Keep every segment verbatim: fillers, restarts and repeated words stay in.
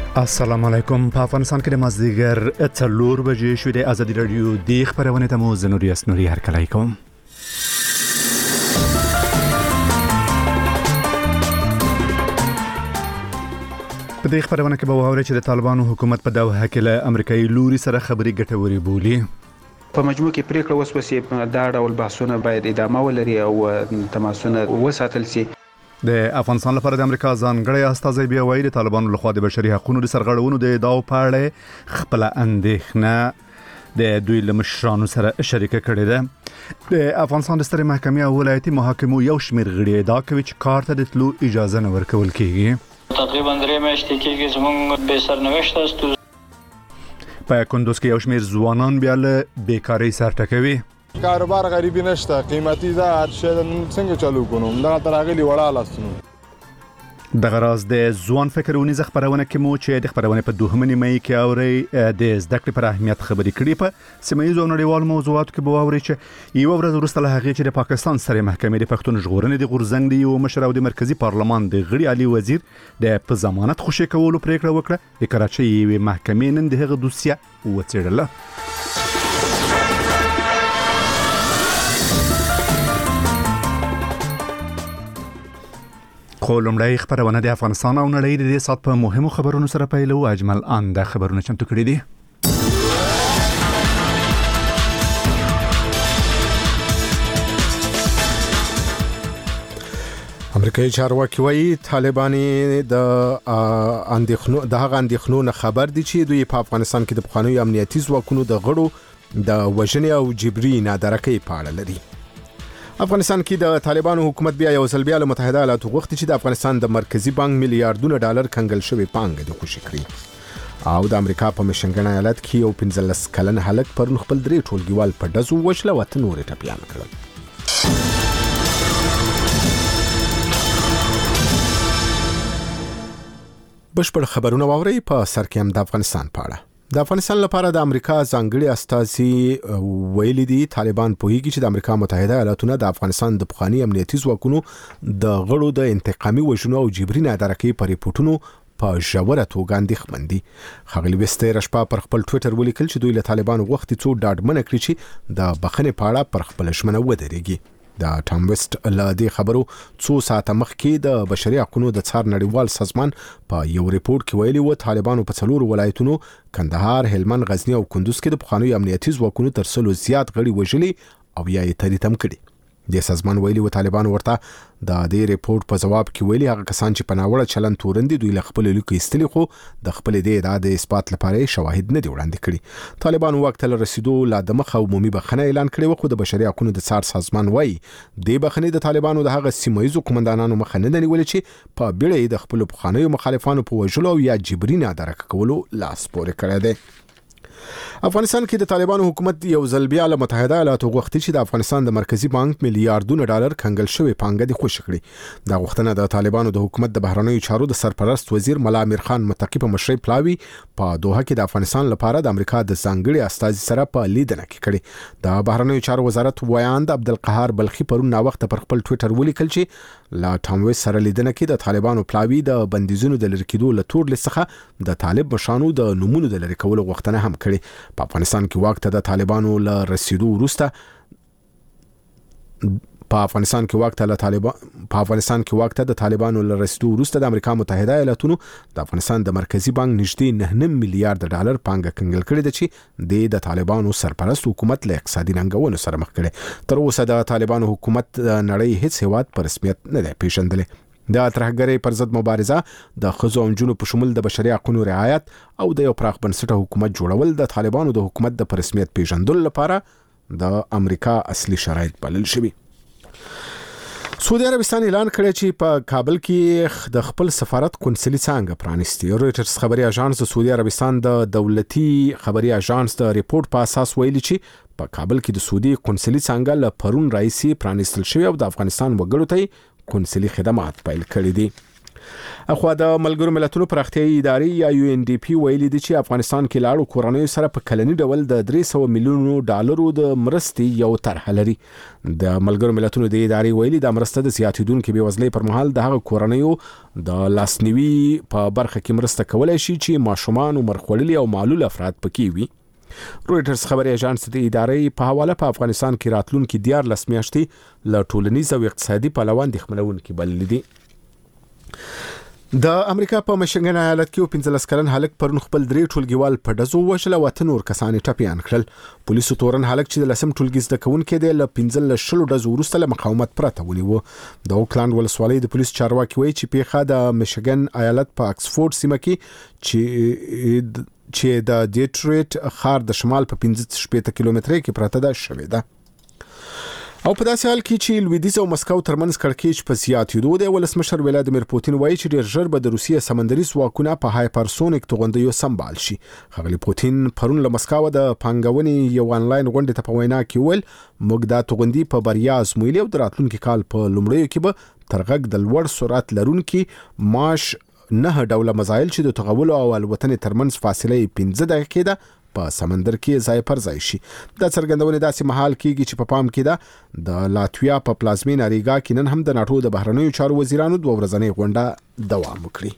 السلام علیکم. په افغانستان کې د مازدیګر څلور بجې شوې د ازادي رادیو د خبرونه ته مو زنوري اسنوري هرکلی کوم. په دې خبرونه کې به واورئ چې د طالبانو حکومت په دوحه کې له امریکایي لوري سره خبري ګټوري بولي. په مجموع کې پریکړه وسوسې دا ډول بحثونه باید ادامه ولري او تماسونه وساتل شي. د افغانستان لپاره د امریکا ځانګړی استازی بیا وایي د طالبانو لخوا د بشري حقوقو د سرغړونو د ادعاو په اړه خپل اندېښنه د دوی له مشرانو سره شریکه کړې ده. د افغانستان د سترې محکمې او ولایتي محاکمو یو شمېر غړي ادعا کوي چې کار ته د تلو اجازه نه ورکول کېږي. تقریبا درې میاشتې کېږي زموږ بې سرنوشته است. په کندوز کې یو شمېر ځوانان بیا له بیکارۍ سر ټکوي. کاروبار غریبی نشته، قیمتي ده، هر شی څنګه چالو کوم دغه تراغلي وړه لاستنو. دغه راز د ځوان فکرونیزه خبرونه کې مو چې د خبرونه په دوهمه نیمه کې اوري د زده کړې پر اهمیت خبرې کړې. په سیمه‌ییزو او نړیوالو موضوعاتو کې به اوري چې یو ورځ وروسته له هغې چې د پاکستان سترې محکمې د پښتون ژغورنې د غورځنګ د یو مشر او د مرکزي پارلمان د غړي علي وزیر د په ضمانت خوشي کولو پریکړه وکړه، د کراچۍ یوې محکمې نن د هغه دوسیه وڅېړله. خو لومړی خبرونه د افغانستان او نړۍ د دې سات په مهمو خبرونو سره پیلو. اجمل آن د خبرونه چمتو کړي دي. امریکایي چارواکي وایي طالبان د اندېښنو د هغه اندېښنو نه خبر دي چې دوی په افغانستان کې د پخوانیو امنیتي ځواکونو د غړو د وژنې او جبري نادرکۍ په اړه لري. افغانستان کې د طالبانو حکومت بیا یو ځل بیا له متحده ایالاتو غوښتي چې د افغانستان د مرکزی بانک میلیارډونه ډالر کنګل شوی پانګه د خوشي کړي. او د امریکا په میشنګن ایالت کې یو پنځلس کلن هلک پرون خپل درې ټولګیوال په ډزو وشله او ته نور ټپيان کړل. بشپړ خبرونه واوري په سر کې هم د افغانستان په اړه. د افغانستان لپاره د امریکا ځانګړي استازي ویلي دي طالبان پوهیږي چې د امریکا متحده ایالاتونه د افغانستان د پخوانی امنیتي ځواکونو د غړو د انتقامي وژنو او جبري نادرکۍ په ریپورتونو په ژوره توګه اندېښمن دي. ښاغلي وستر شپه پر خپل ټویټر ولیکل چې دوی له طالبانو غوښتي څو ډاډمنه کړي چې د بخښنې په اړه پر خپل ژمنه ودرېږي. د ټام ویسټ له دې خبرو څو ساعته مخکې د بشري حقوقو د څار نړیوال سازمان په یو ریپورت کې ویلي و طالبانو په څلورو ولایتونو کندهار، هلمند، غزنی او کندوز کې د پخوانیو امنیتي ځواکونو تر سلو زیات غړي وژلي او یا یې تریتم کړي. د سازمان ویلي و طالبانو ورته د دې ریپورت په جواب کې ویلي هغه کسان چې په ناوړه چلند تورندي دوی له خپل لیکو ایستلي خو د خپل دې ادعا د اثبات لپاره شواهد نه دی وړاندې کړي. طالبانو وخت له رسیدو لا د مخ عمومي بخښنه اعلان کړي و خو د بشري حقوقو د څار سازمان وایي د بخښنې د طالبانو د هغه سیمایي قومندانانو مخه نه نیولې چې په بیړه د خپل پخوانیو مخالفانو په وژلو او یا جبري نادرکه کولو لاس پورې کړی دی. افغانستان کې د طالبانو حکومت یو ځل بیا له متحده ایالاتو غوښتي چې د افغانستان د مرکزی بانک میلیارډونه ډالر کنګل شوی پانګه د خوشي کړي. دا غوښتنه د طالبانو د حکومت د بهرنیو چارو د سرپرست وزیر ملا امیر خان متقی په مشرۍ پلاوی په دوحه کې د افغانستان لپاره د امریکا د ځانګړي استازي سره په لیدنه کې کړي. د بهرنیو چارو وزارت ویاند عبدالقهار بلخی پرون نا وخت پر خپل ټویټر ولیکل چې لا ټاموي سره لیدنه کې د طالبانو پلاوی د بندیزونو د لری کېدو له تور لڅخه د طالب مشانو د نمونه د لری کولو غوښتنه هم کړي. په افغانستان کې وخت د طالبانو له رسیدو وروسته په افغانستان کې وخت له طالبان په افغانستان کې وخت د طالبانو له رسیدو وروسته د امریکا متحده ایالاتونو د افغانستان د مرکزی بانک نږدې نه میلیارډ ډالر پانګه کنګل کړې ده چې د طالبانو سرپرست حکومت له اقتصادي ننګونو سره مخ کړي. تر اوسه د طالبانو حکومت نړۍ هیڅ هیواد په رسمیت نه دی پیژندلی. د ترهګرۍ پر ضد مبارزه د ښځو او نجونو په شمول د بشري حقوقو رعایت او د یو پراخ بنسټه حکومت جوړول د طالبانو د حکومت د رسمیت پیژندلو لپاره د امریکا اصلي شرایط بلل شوي. سعودي عربستان اعلان کړی چې په کابل کې د خپل سفارت قونسلي څنګه پرانیستي. رويټرز خبري اژانس د سعودي عربستان د دولتي خبري اژانس د ریپورت په اساس ویلي چې په کابل کې د سعودي قونسلي څنګه له پرون راځي پرانیستل شوی او د افغانستان وګړو ته قونسلي خدمات پیل کړي دي. اخو د ملګرو ملتونو پراختیایي ادارې یا یو ان ډي پی ویلي دي چې افغانستان کې لاړو کورنۍ سره په کلنی ډول د درې سوه میلیونو ډالرو د مرستې یو طرح لري. د ملګرو ملتونو د ادارې ویلي د مرسته د زیاتیدونکو بېوزلۍ پر مهال د هغه کورنۍ د لاسنیوي په برخه کې مرسته کولای شي چې ماشومان او مرخوړلي او معلول افراد پکې وي. رويټرز خبري اژانس د ادارې په حواله په افغانستان کې راتلونکي دیار لس میاشتې له ټولنیز او اقتصادي پلوان د خمنونکو بلل دي. د امریکا په مشنګن ایالت کې پنځلس کلن هلک پرون خپل درې ټولګیوال په دزو وشل او ته نور کسان ټپيان کړل. پولیسو تورن هلک چې د لسم ټولګي زده کوونکې دی له پنځل شلو دزو وروسته له مقاومت پرته ونیو. د اوکلاند ولسوالۍ د پولیس چارواکي وایي چې پیښه د مشنګن ایالت په اکسفورد سیمه کې چې چې د ډیټریټ ښار د شمال په پنځه شپږ کیلومتره کې پراته ده شوې ده. او په داسې حال کې چې لویدیځ او مسکو ترمنځ کړکېچ په زیاتېدو دی، ولسمشر ولادیمیر پوتین وایي چې ډېر ژر به د روسیې سمندري ځواکونه په هایپرسونیک توغندیو سمبال شي. ښاغلي پوتین پرون له مسکو د پانګونې یو انلاین غونډې ته په وینا کې ویل موږ دا توغندي په بریا ازمویلي او د راتلونکي کال په لومړیو کې به تر غږ د لوړ سرعت لرونکي ماش نه ډوله مزایل چې د تغول او الوتنې ترمنځ فاصله پنځه دقیقې ده په سمندر کې ځای پر ځای شي. د څرګندونې داسې محل کېږي چې په پام کې ده د لاتویا په پلازمینه ریګا کې نن هم د ناتو د بهرنیو چارو وزیرانو دوه ورځنۍ غونډه دوام وکړي.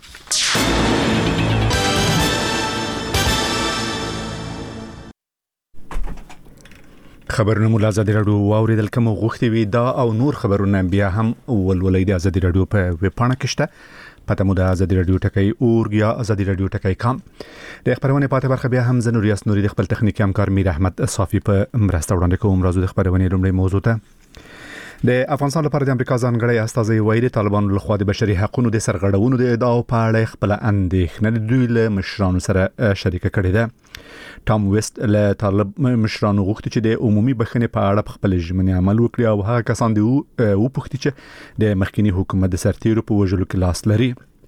خبرونه مو ازادي رادیو واوریدل کوم غوښتي وي دا او نور خبرونه بیا هم ولولې د ازادي رادیو په ویب پاڼه کې شته. پته مو د ازادي رادیو ټکی اورګ یا ازادي رادیو ټکی کام. د خبرونه پاتې برخه بیا هم زنور یاس نوري د خپل تخنیکی همکار میر احمد صافي په مرسته وړاندې کوم. راځو د خبرونه لومړی موضوع ته. د افغانستان لپاره د امریکا ځانګړی استازی وایي د طالبانو لخوا د بشري حقوقو د سرغړونو د ادعا په اړه خپل اندېښنه دوی له مشرانو سره شریک کړي ده. ټام ویست له طالب مشرانو غوښتي چې د عمومي بخښنې په اړه خپل ژمنې عمل وکړي او هغه کسان دی او پوښتي چې د مخکنی حکومت د سرتیرو په وژلو کې لاس لري.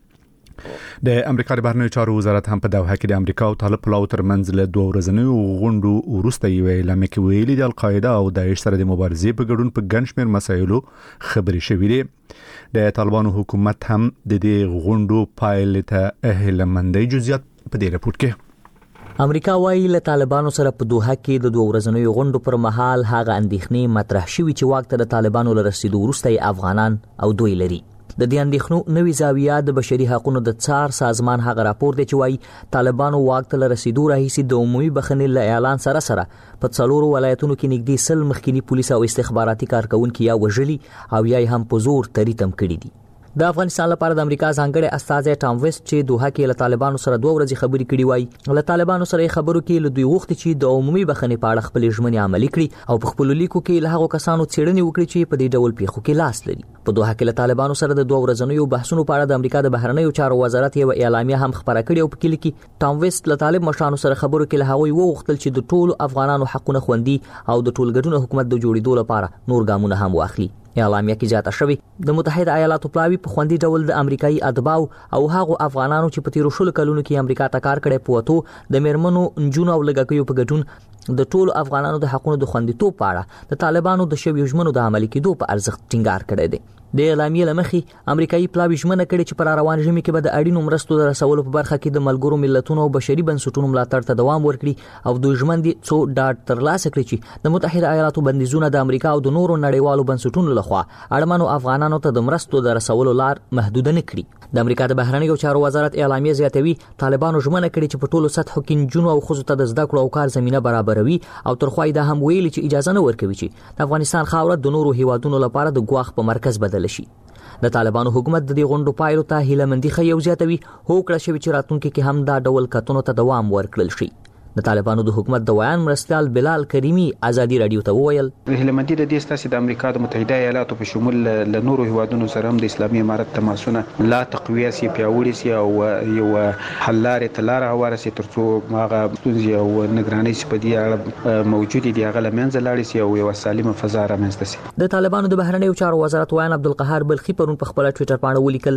د امریکا د بهرنیو چارو وزارت هم په دوحه کې د امریکا او طالب پلاو ترمنځ له دوه ورځنیو غونډو وروسته یو اعلان کې ویلي د القاعده او داعش سره د مبارزې په ګډون په ګڼ شمېر مسایلو خبرې شوې دي. د طالبانو حکومت هم د دې غونډو پایلې ته هیلهمندۍ جزئیات په دې راپور کې. امریکا وايي له طالبانو سره په دوحه کې د دوه ورځنیو غونډو پر مهال هغه اندېښنې مطرح شوې چې واک ته د طالبانو له رسیدو وروسته افغانان او دوی لري. د دې اندېښنو نوې زاویه د بشري حقوقو د څار سازمان هغه راپور دی چې وايي طالبانو واک ته رسیدو راهیسي د عمومي بخښنې له اعلان سره سره په څلورو ولایتونو کې نږدې سل مخکنی پولیس او استخباراتي کارکونکو یا وژلي او یا هم په زور تریتم کړي دي. د افغانستان لپاره د امریکا ځانګړی استازی ټام ویست چې دوحه کې له طالبانو سره دوه ورځې خبرې کړې وای له طالبانو سره خبرو کې له دوی غوښتي چې د عمومي بخښنې په اړه خپل ژمنې عملي کړي او په خپل لیکو کې له هغو کسانو څېړنې وکړي چې په دې ډول پیښو کې لاس لري. په دوحه کې له طالبانو سره د دوه ورځنیو بحثونو په اړه د امریکا د بهرنیو چارو وزارت یو اعلامیه هم خبره کړې او په کې لیکي ټام ویست له طالب مشرانو سره خبرو کې له هغوی وغوښتل چې د ټولو افغانانو حقونه خوندي او د ټولګډون حکومت د جوړېدو لپاره نور ګامونه هم واخلي. اعلامیه کې زیاته شوی د متحده ایالاتو پلاوی په خوندي ډول د امریکایي اتباو او هغو افغانانو چې په تیرو شلو کلونو کې امریکا ته کار کړی پوتو د میرمنو نجونو او لږکیو په ګډون د ټولو افغانانو د حقوقو د خوندیتوب په اړه د طالبانو د شویو ژمنو د عملي کېدو په ارزښت ټینګار کړی دی. د اعلامیې لمخې امریکایي پلاوی ژمنه کړې چې پر روان ژمي کې به د اړینو مرستو د رسولو په برخه کې د ملګرو ملتونو او بشري بنسټونو ملاتړ ته دوام ورکړي او دوی ژمن دي څو ډاډ ترلاسه کړي چې د متحده ایالاتو بندیزونه د امریکا او د نورو نړیوالو بنسټونو لخوا اړمنو افغانانو ته د مرستو د رسولو لار محدود نه کړي. د امریکا د بهرنیو چارو وزارت اعلامیه زیاتوي طالبانو ژمنه کړې چې په ټولو سطحو کې نجونو او ښځو ته د زده کړو او کار زمينه برابروي او ترخوای دا هم ویلي چې اجازه نه ورکوي چې د افغانستان خاوره د نورو هیوادونو لپاره د ګواښ په مرکز بدل شي. د طالبانو حکومت د دې غونډو پایلو ته هیلهمندي ښیي او زیاتوي هوکړه شوې چې راتلونکي کې هم دا ډول کتنو ته دوام ورکړل شي. د طالبانو د حکومت د ویان مرستیال بلال کریمی ازادي رادیو ته وویل هیلهمندي د دې ستاسو د امریکا د متحده ایالاتو په شمول له نورو هیوادونو سره هم د اسلامي امارت تماسونه لا تقویه سي پیاوړي سي او یو حل لارې تلاره هواره سي ترڅو هغه ستونزې او نگرانۍ چې په دې اړه موجودې دي هغه لمنځه لاړې سي او یو سالمه فضا رامنځته سي. د طالبانو د بهرنیو چارو وزارت ویان عبدالقهار بلخي پرون په خپل ټوئیټر باندې ولیکل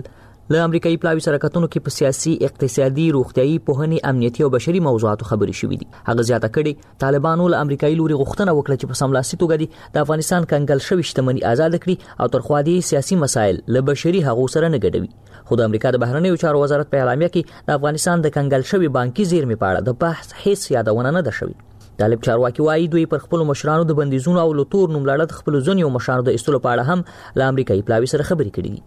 له امریکایي پلاوي سره کتونکو کې په سیاسي، اقتصادي، روغتيایي، پوهنې، امنیتي او بشري موضوعاتو خبرې شوې دي. هغه زیاته کړي طالبانو له امریکایي لوري غوښتنه وکړه چې په سملاسي توګه د افغانستان کنګل شوی شتمنۍ آزاد کړي او تر خوا دې سیاسي مسایل له بشري حقوقو سره نه ګډوي. خو د امریکا د بهرنیو چارو وزارت په اعلامیه کې د افغانستان د کنګل شوی بانکي زیرمې په اړه د بحث هیڅ یادونه نه ده شوې. طالب چارواکي وايي دوی پر خپل مشرانو د بندیزونو او لتور نوملړ د خپل ځونیو مشرانو د استلو په اړه هم له امریکایي پلاوي سره خبرې کړې دي.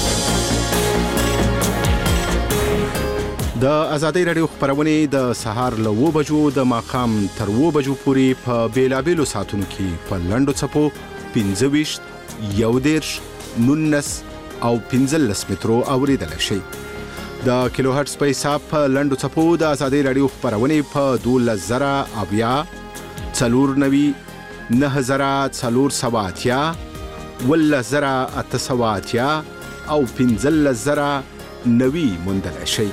د ازادي رادیو خبرونه د سهار له و بجو د ماقام تر و بجو پورې په بیلابېلو ساتونو کې په لندو چپو پنځه ویشت یو دیرش نونس او پنځلس مترو اوریدل شي. د کیلو هرتز په حساب په لندو چپو د ازادي رادیو خبرونه په دولس زره اویا څلور نوي نه زره څلور سواتیا ول زره اته سواتیا او پنځلس زره نوي موندل شي.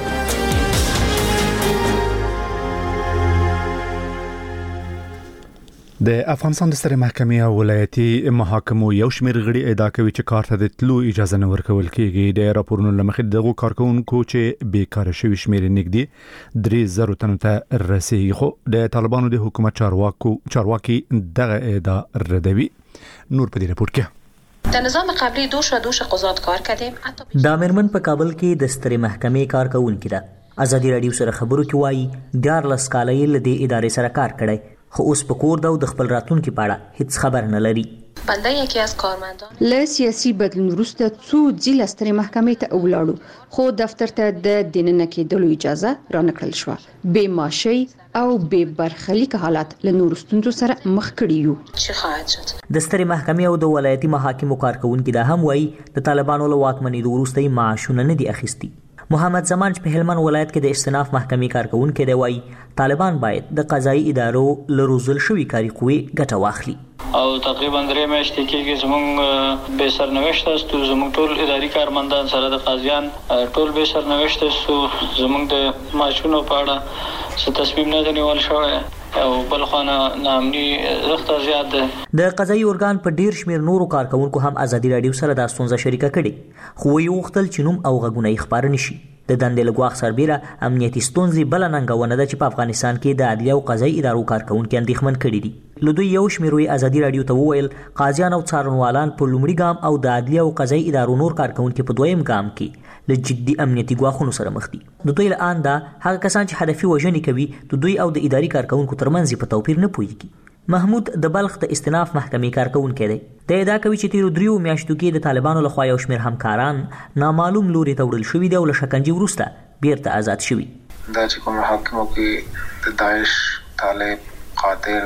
د افغانستان د سترې محکمې او ولایتي محاکمو یو شمېر غړي ادعا کوي چې کار ته د تلو اجازه نه ورکول کیږي. د راپورونو لمخې دغه کارکونکو چې بیکاره شوي شمېر نږدې درې زره تنو ته رسیدي، خو د طالبانو د حکومت چارواکو چارواکي دغه ادعا ردوي. نور په دې راپور کې د نظام قبلی دوش و دوش قضات کار کردیم. دا مرمن په کابل کې د سترې محکمې کارکونکو ده. ازادي رادیو سره خبرو کې وایي ډار لس کاله یې له دې ادارې سره کار کړی، خو اوس په کور دا د خپل راتلونکي په اړه هیڅ خبر نه لري. بنده یکی از کارمندان له سیاسي بدلون وروسته څو ځله سترې محکمې ته ولاړو، خو دفتر ته د دننه کېدلو اجازه رانکړل شوه. بې معاشي او بې برخلیک حالات له نورو ستونزو سره مخ کړي یو. چې خواهد شد د سترې محکمې او د ولایتي محاکمو کارکونکو دا هم وایي د طالبانو له واکمنۍ وروسته یې معاشونه نه دي اخیستي. محمد زمان چې په هلمند ولایت کې د استناف محکمې کارکونکو دی وایي طالبان باید د قضایي ادارو له روزل شوي کاري قوې ګټه واخلي. او تقریبا درې میاشتې کېږي زموږ بې سرنوشته استو، زموږ ټول اداري کارمندان سره د قاضیان ټول بې سرنوشته استو، زموږ د معاشونو په اړه څه تصمیم نه دی نیول شوی او بل خانه نامني زخت زیات ده. د قضایي ارګان په ډیر شمیر نورو کارکونکو هم ازادي رادیو سره د ستونزه شریکه کړي، خو یو وختل چې نوم او غږونه یې خبر نشي. د دندې لګواخ سربېره امنیتي ستونزې بل ننګونه ده چې په افغانستان کې د عدلیه او قضایي ادارو کارکونکو اندېښمن کړي دي. له دوی یو شمېر یې ازادي رادیو ته وویل قاضیان او څارنوالان په لومړي ګام او د عدلیه او قضایي ادارو نور کارکونکو په دویم ګام کې له جدي امنیتي ګواښونو سره مخ دي. د دوی له آن دا هغه کسان چې هدفي وژنې کوي د دوی او د اداري کارکونکو ترمنځ په توپیر نه پوهیږي. محمود د بلخ د استناف محکمې کارکونکی دی. د ادعا کوي چې تیرو دریو میاشتو کې د طالبانو لخوا یو شمېر همکاران نامعلوم لوري ته وړل شوي دي او له شکنجې وروسته بیرته آزاد شوي. دا چې کوم محاکمو کې د داعش، طالب، قاتل،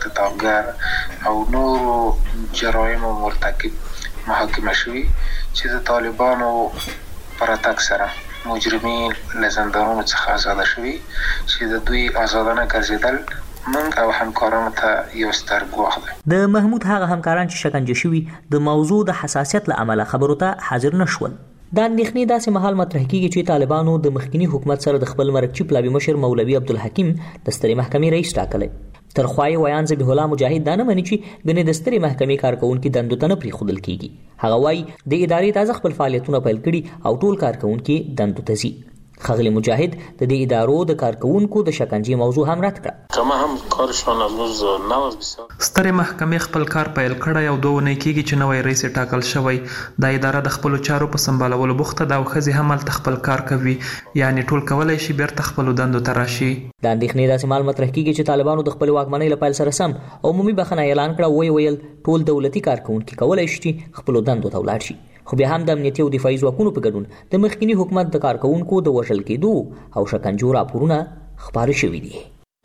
اختطافګر او نورو جرایمو مرتکب محاکمه شوي چې د طالبانو پر اتاک سره مجرمین له زندانونو څخه آزاد شوي چې د دوی آزادانه ګرځېدل من او همکارانو ته یو ستر ګواښ دی. د محمود هغه همکاران چې شکنجه شوي د موضوع د حساسیت له امله خبرو ته حاضر نه شول. دا اندېښنې داسې مهال مطرح کېږي چې طالبانو د مخکني حکومت سره د خپل مرکچي پلاوي مشر مولوي عبدالحکیم د سترې محکمې رئیس ټاکلی. تر خوا یې ویان ذبیح الله مجاهد دا نه مني چې ګنې د سترې محکمې کارکونکي دندو ته نه پرېښودل کېږي. هغه وایي د ادارې تازه خپل فعالیتونه پیل کړي او ټول کارکونکي دندو ته ځي. خغلی مجاهد د دې ادارو د کارکونکو د شکنجې موضوع هم رد کړه. کما هم کارشون امروز نواز بسیار سترې محکمې خپل کار پیل کړی او دوه ونې کېږي چې نوی رئیس ټاکل شوی. دا اداره د خپلو چارو په سمبالولو بوخته ده او ښځې هم هلته خپل کار کوي، یعنې ټول کولی شي بیرته خپلو دندو ته راشي. دا اندېښنې داسې مهال مطرح کېږي چې طالبانو د خپلې واکمنۍ له پیل سره سم عمومي بخښنه اعلان کړه. ویې ویل ټول دولتي کارکونکي کولی شي چې خپلو دندو ته ولاړ شي، خو بیا هم د امنیتي او دفاعي ځواکونو په ګډون د مخکني حکومت د کارکونکو د وژل کېدو او شکنجو راپورونه خپاره شوي دي.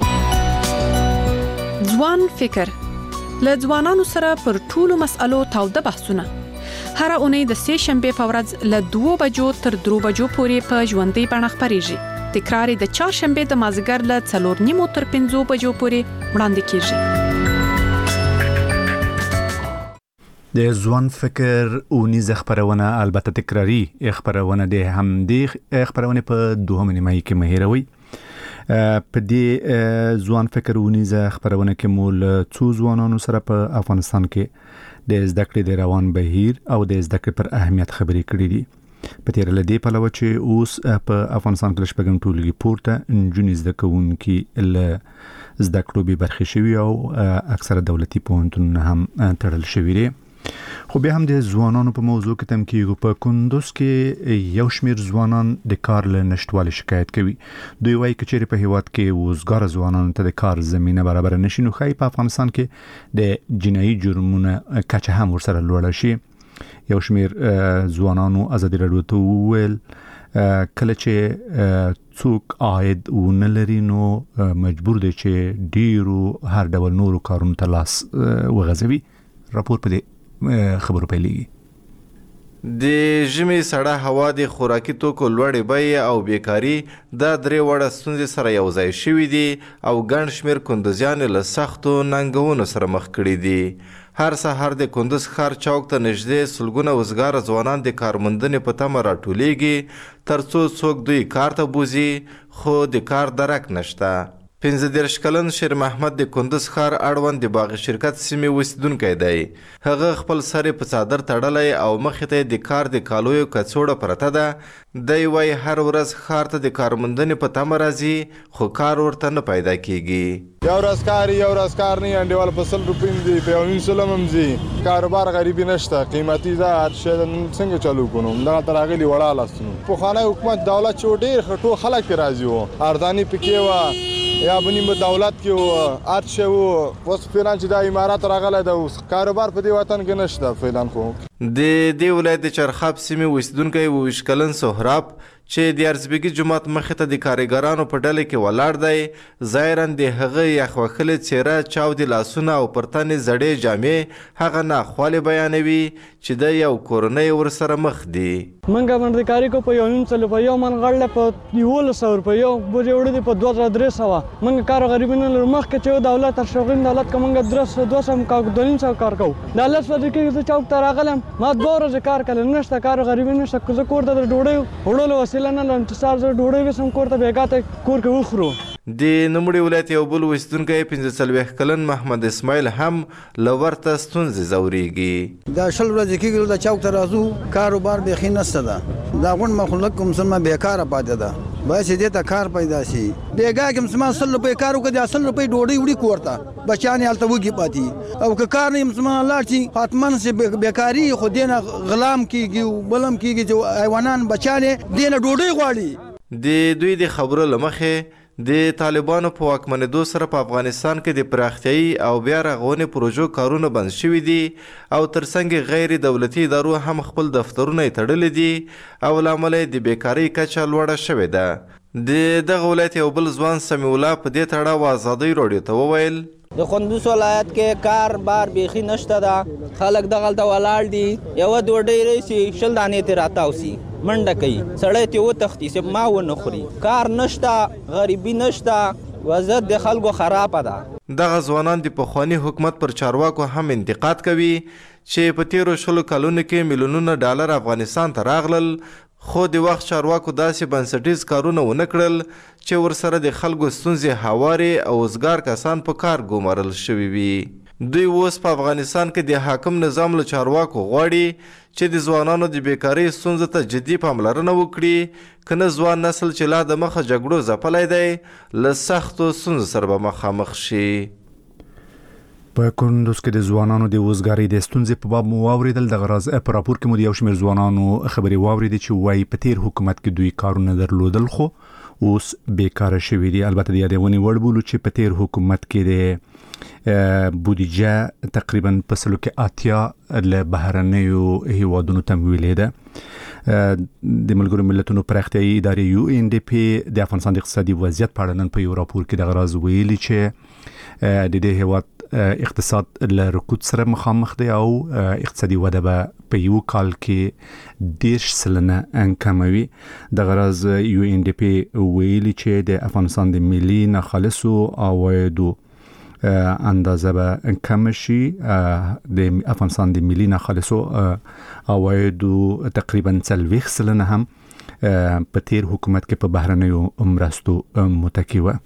ځوان فکر له ځوانانو سره پر ټولو مسألو تاوده بحثونه هر اونۍ د سې شنبې په ورځ له دوو بجو تر درو بجو پورې په ژوندۍ بڼه خپرېږي. تکرار د چهارشنبې د مازدیګر له څلور نیمو تر پنځو بجو پورې وړاندې کېږي. د ځوان فکر اونیزه خبرونه البته تکراری خبرونه د همدې خبرونه په دوهمه نیمه کې مهیروي. په دې ځوان فکر اونیزه خبرونه کې مول څو ځوانانو سره په افغانستان کې د زده کړې د روان بهیر او د زده کړې پر اهمیت خبرې کړې دي. په تیر لدی په لور چې اوس په افغانستان کې شپږم ټولګي پورته انجونې زده کوونکي له زده کړو به برخه شوی او اکثره دولتي پوهنتونونه هم تړل شوی دي. خو به هم د ځوانانو په موضوع کې تم کېږي. په کندوز کې یو شمېر ځوانان د کار له نشټوالي شکایت کوي. دوی وايي چې چیرې په هیواد کې وزګار ځوانانو ته د کار زمينه برابر نشي نو خای په افغانستان کې د جنایي جرمونو کچه هم ورسره لوړه شي. یو شمېر ځوانانو ازادي راډیو ته وویل کله چې څوک عاید ونلري نو مجبور دي چې ډیرو هر ډول نورو کارونو ته لاس وغځوي. راپور په دې خبرو پیلېږي. د ژمي سړه هوا د خوراکي توکو لوړې بیې او بیکاري دا درې وړه ستونزې سره یو ځای شوي دي او ګڼ شمېر کندوزیان له سختو ننګونو سره مخ کړي دي. هر سهار د کندوز ښار چوک ته نږدې سلګونه وزګاره ځوانان د کارموندنې په تمه راټولیږي تر څو څوک دوی کار ته بوځي خو د کار درک نشته. پنځه دېرش کلن شیر محمد د کندوز ښار اړوند د باغ شرکت سیمې اوسیدونکی دی. هغه خپل سر په څادر تړلی او مخې ته د کار د کالویو کڅوړه پرته ده. دی وایي هر ورځ ښار ته د کارموندنې په تمه راځي خو کار ورته نه پیدا کیږي. یو ورځ کار یو ورځ کار نه انډیوال په سل روپۍ دی په یو نیم سلم هم ځي. کاروبار غریبي نشته قیمتي ده هر شی څنګه چالو کړو دغه تر راغلي وړه لاستونو. پخوانی حکومت دولت چې ډېر ټول خلک پرې راضي وو. ارداني پکې وه یا بنیم دولت کې وو هر شی وو. اوس فعلا چې دا امارات راغلی ده اوس کاروبار په دې وطن کې نشته فعلا. خو د دې ولایت د چرخاب سیمې اوسیدونکی اوویشت کلن سهراب چې د ارزبګي جومات مخې ته د کارګرانو په ډله کې ولاړ دی ظاهراً د هغه یخ وهلې څېره چاودې لاسونه او پر تن یې زړې جامې هغه ناخوالې بیانوي چې د یو کورنۍ ورسره مخ دي. موږ باندې کاري کو په یو نیم سل په یو من غړله په یولس سو روپۍ یو بوجې وړي دي په دوه زره درې سوه. موږ کار غریبي نه لرو. مخکې چې دولت تر شوغین دولت که موږ دوه سوه دوه نیم سوه کار کوو. د الله څخه کې زه چوک ته راغلم ما دوه ورځې کار کړی نشته کار غریبي نشته. زه کور ته د ډوډۍ وړلو وسیله نه لرم چې سهار زه ډوډۍ وسم کور ته بېګا ته کور کې وخورو. د نوموړي ولایت یو بل اوسیدونکی پنځه څلوېښت کلن محمد اسماعیل هم له ورته ستونزې ځورېږي. دا شل ورځې کېږي د چوک ته راځو کاروبار بیخي نشته ده. دا غونډ مخلوق کوم څه بېکاره پاتې ده باید چې دې ته کار پیدا شي. بېګا کې مسلمان سل روپۍ کار وکړي د سل روپۍ ډوډۍ وړي کور ته بچیان یې هلته وږي پاتې او که کار نه مسلمان لاړ شي حتما چې بېکاري خو دې نه غلام کېږي بل هم کېږي چې حیوانان بچیان یې دې نه ډوډۍ غواړي. د دوی د خبرو له مخې د طالبانو په واکمنېدو سره په افغانستان کې د پراختیایي او بیا رغونې پروژو کارونه بند شوي دي او ترڅنګ غیر دولتي ادارو هم خپل دفترونه یې تړلي دي او له امله د بیکارۍ کچه لوړه شوې ده. د دغه ولایت یو بل ځوان سمیع الله په دې تړاو ازادۍ راډیو ته وویل د کندوز ولایت کې کار بار بیخي نشته ده. خلک دغلته ولاړ دي یوه ډوډۍ راشي شل دانې ترې راتاوسي منډه کوي سړی ترې وتښتي چې ما ونه خوري. کار نشته غریبي نشته وضعیت د خلکو خرابه ده. دغه ځوانان د پخواني حکومت پر چارواکو هم انتقاد کوي چې په تیرو شلو کلونو کې میلیونونه ډالر افغانستان ته راغلل خو د وخت چارواکو داسې بنسټیز کارونه ونه کړل چې ورسره د خلکو ستونزې هوارې او وزګار کسان په کار ګومارل شوي وي. دوی اوس په افغانستان کې د حاکم نظام له چارواکو غواړي چې د ځوانانو د بیکارۍ ستونزو ته جدي پاملرنه وکړي که نه ځوان نسل چې لا د مخه جګړو ځپلی دی له سختو ستونزو سره به مخامخ شي. په کندوز کې د ځوانانو د وزګارۍ د ستونزې په باب مو واورېدل. دغه راز په راپور کې مو د یو شمېر ځوانانو خبرې واورېدې چې وایي په تیر حکومت کې دوی کارونه درلودل خو اوس بیکاره شوي دي. البته د یادونې وړ بولو چې په تیر حکومت کې د بودیجه تقریبا په سلو کې اتیا له بهرنیو هیوادونو تمویلې ده. د ملګرو ملتونو پراختیایي ادارې یو ان ډي پی د افغانستان د اقتصادي وضعیت په اړه نن په یو راپور کې دغه راز ویلي چې د دې هیواد اقتصاد له رکود سره مخامخ دی او اقتصادي وده به په یو کال کې دېرش سلنه کموي. دغه راز یو ان ډي پی ویلي چې د افغانستان د ملي ناخالصو عوایدو اندازه به کم شي. د افغانستان د ملي ناخالصو عوایدو تقریبا څلوېښت سلنه هم په تیر حکومت کې په بهرنیو مرستو متکي وه.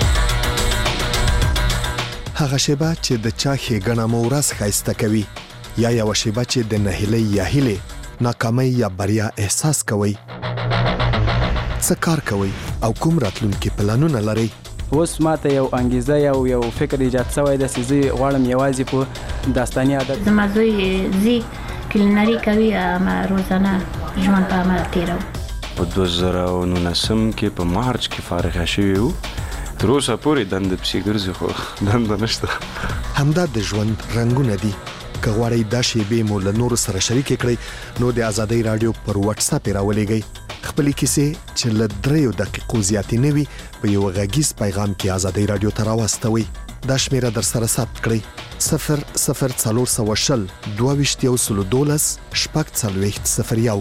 هغه شیبه چې د چا ښېګڼه مو ورځ ښایسته کوي یا یو شیبه چې د نهیلۍ یا هیلې ناکامۍ یا بریا احساس کوئ؟ څه کار کوئ او کوم راتلونکي پلانونه لرئ؟ اوس ماته یو انګیزه یو یو فکر ایجاد شوی دی چې زه غواړم یوازې په داستاني عادت زما زوی زی کلینري کوي ما روزانه ژوند په عمل تیرو. په دوه زره او نولسم کې په مارچ کې فارغ شوی وو. تر اوسه پورې دنده پسې ګرځي خو دنده نشته. همدا د ژوند رنګونه دي. که غواړئ دا شیبې مو له نورو سره شریکې کړئ نو د ازادۍ رادیو پر واتس اپ راولېږئ. خپلې کیسې چې له دریو دقیقو زیاتې نه وي په یو غږیز پیغام کې ازادۍ رادیو ته راواستوئ. دا شمیره در سره ثبت کړئ: صفر صفر څلور سوه شل دوه ویشت یو سلو دولس شپږ څلوېښت صفر یو.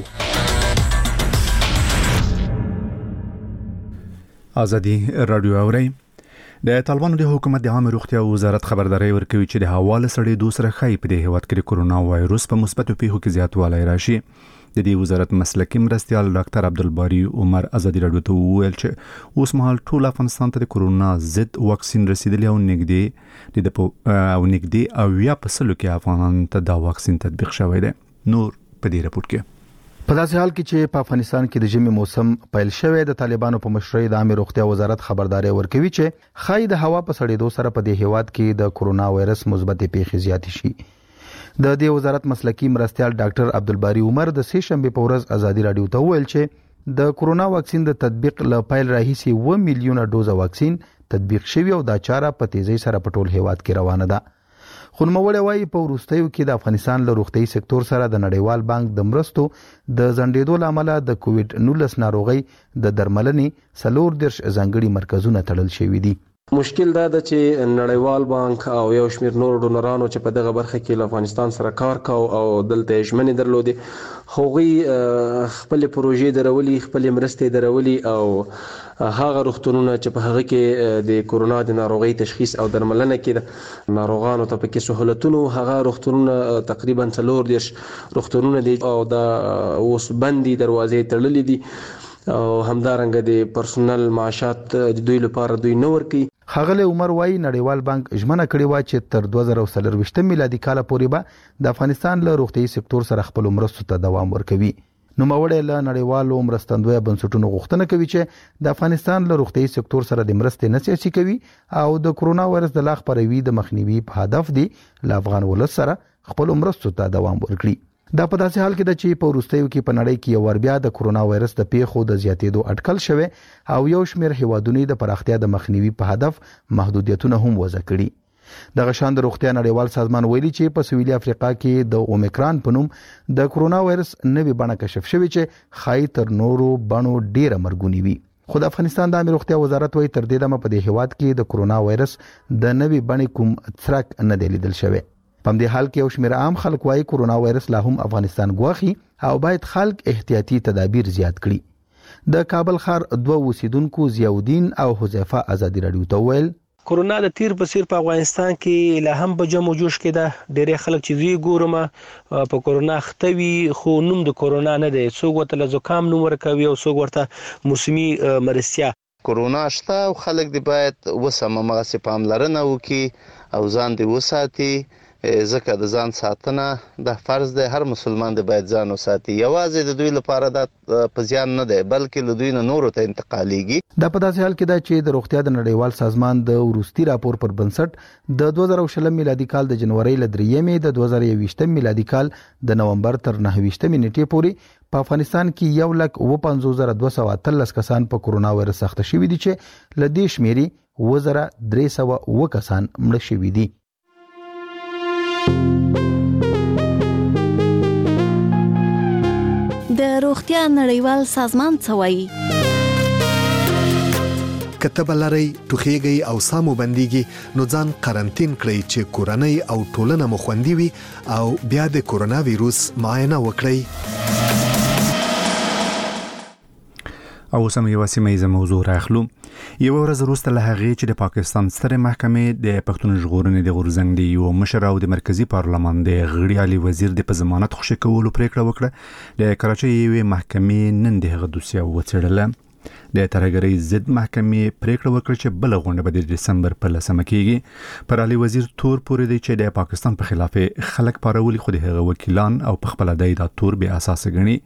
ازادي رادیو اورئ. د طالبانو د حکومت د عامه روغتیا وزارت خبرداري ورکوي چې د هوا له سړېدو سره ښایي په دې هېواد کې د کرونا وایروس په مثبتو پیښو کې زیاتوالی راشي. د دې وزارت مسلکي مرستیال ډاکټر عبدالباری عمر ازادي رادیو ته وویل چې اوس مهال ټول افغانستان ته د کرونا ضد واکسین رسیدلی او نږدې د او نږدې او یا په سلو کې افغانان ته دا واکسین تطبیق شوی دی. نور په دې رپورټ کې په داسې حال کې چې په افغانستان کې د ژمي موسم پیل شوی د طالبانو په مشرۍ د عامه روغتیا وزارت خبرداري ورکوي چې خای د هوا په سړېدو سره په دې هیواد کې د کرونا وایرس مثبت پیښې زیات شي. د دې وزارت مسلکي مرستیال ډاکټر عبدالباری عمر د سه شنبه په ورځ ازادي رادیو ته وویل چې د کرونا واکسین د تطبیق ل پیل راهیسي و میلیونه ډوزه واکسین تطبیق شوی او دا چاره په تیزی سره په ټول هیواد کې روانه ده. خو نوموړی وایي په وروستیو کې د افغانستان له روغتي سکتور سره د نړیوال بانک د مرستو د ځنډېدو لامل د کووډ نولس ناروغي د درملنې څلور دیرش ځانګړي مرکزونه تړل شوي دي. مشکل دا ده چې نړیوال بانک او یو شمېر نور ډونرانو چې په دغه برخه کې له افغانستان سره کار کاو او دلته ژمنې درلودې هغوی خپل پروژې درولي خپل مرستې درولي او هغه روغتونونه چې په هغه کې د کورونا د ناروغي تشخیص او درملنه کې ناروغانو ته پکې سہولتونو هغه روغتونونه تقریبا څلور دیرش روغتونونه دي او دا اوس بندي دروازې تړلې دي او همدارنګه د پرسونل معاشات د دوی لپاره دوی نور کوي. خغل عمر وای نړیوال بانک ژمنه کړې و چې تر دوه زره څلرويشت میلادي کال پورې به د افغانستان له روغتي سکتور سره خپل مرستو ته دوام ورکوي. نو موړې له نړیوالو مرستندوی بنسټونو غوښتنه کوي چې د افغانستان له روغتي سکتور سره د مرستې نه سیاسي کوي او د کرونا وایرس د لاغ پروي د مخنیوي په هدف دی ل افغان ولس سره خپل مرستو ته دوام ورکړي. دا په داسې حال کې د چې په وروستیو کې په نړۍ کې یو ور بیا د کرونا وایرس د پیښو د زیاتېدو اټکل شوه او یو شمېر هیوادونو د پراختیا د مخنیوي په هدف محدودیتونه هم وضع کړي. د غشان د روغتیا نړیوال سازمان ویلي چې په سویلي افریقا کې د اومیکران په نوم د کرونا وایرس نوې بڼه کشف شوې چې خای تر نورو بڼو ډیره مرګونی وي. خو د افغانستان د عامه روغتیا وزارت وایي تر دې دمه په دې هیواد کې د کرونا وایرس د نوې بڼې کوم څرک نه دی لیدل شوی. په دې حال کې یو شمېر عام خلک وايي کرونا وایرس لا هم افغانستان ګواخي او باید خلک احتیاطي تدابیر زیات کړي. د کابل ښار دوه اوسیدونکو ضیاءالدین او حذیفه ازادي رادیو ته ویل کرونا د تیر په سیر په افغانستان کې لا هم په جمع جوش کې ده. ډېر خلک چې زی ګورم په کرونا ختوي خو نوم د کرونا نه دی. څوک ورته زکام نوم ورکوي او څوک ورته موسمي مرستیا. کرونا شته او خلک دی باید وسمه مغه پاملرنه وکي او ځان دی وساتي. ځکه د ځان ساتنه د فرض دی. هر مسلمان دی باید ځان وساتي. یوازې د دوی لپاره د په ځان نه دی بلکې له دوی نه نورو ته انتقالېږي. دا په داسې حال کې ده چې د روغتیا د نړیوال سازمان د وروستي راپور پر بنسټ د دوه زره شل میلادي کال د جنوري ل درېمې د دوه زره یوویشت میلادي کال د نومبر تر نهه ویشت نیټې پورې په افغانستان کې یو لک و پنځوس زره دوه سوه اتلس کسان په کرونا وایرس اخته شوي دي چې له دې شمیرې اووه زره درې سوه اووه کسان مړه شوي دي. د روغتیا نړیوال سازمان څه وایي؟ کتب لري ټوخیږي او سامو بنديږي نو ځان قرنټین کړئ چې کورنۍ او ټولنه مو خوندي وي او بیا د کرونا وایروس معاینه وکړئ. او سم یو سیمه موضوع راخلو. یو ورځ وروسته له هغې چې د پاکستان ستره محکمې د پښتون ژغورنې د غورځنګ د یو مشر او د مرکزی پارلمان د غړي علي وزیر د په ضمانت خوشی کولو پریکړه وکړه، د کراچۍ یوې محکمې نن دغه دوسیه وڅېړله. د ترهګرۍ ضد محکمې پریکړه وکړه چې بل غونډه به د دسمبر په لسمه کېږي. پر علي وزیر تور پورې دی چې د پاکستان په خلاف خلک پارولي، خو د هغه وکیلان او په خپل دای دا تور به اساس غني.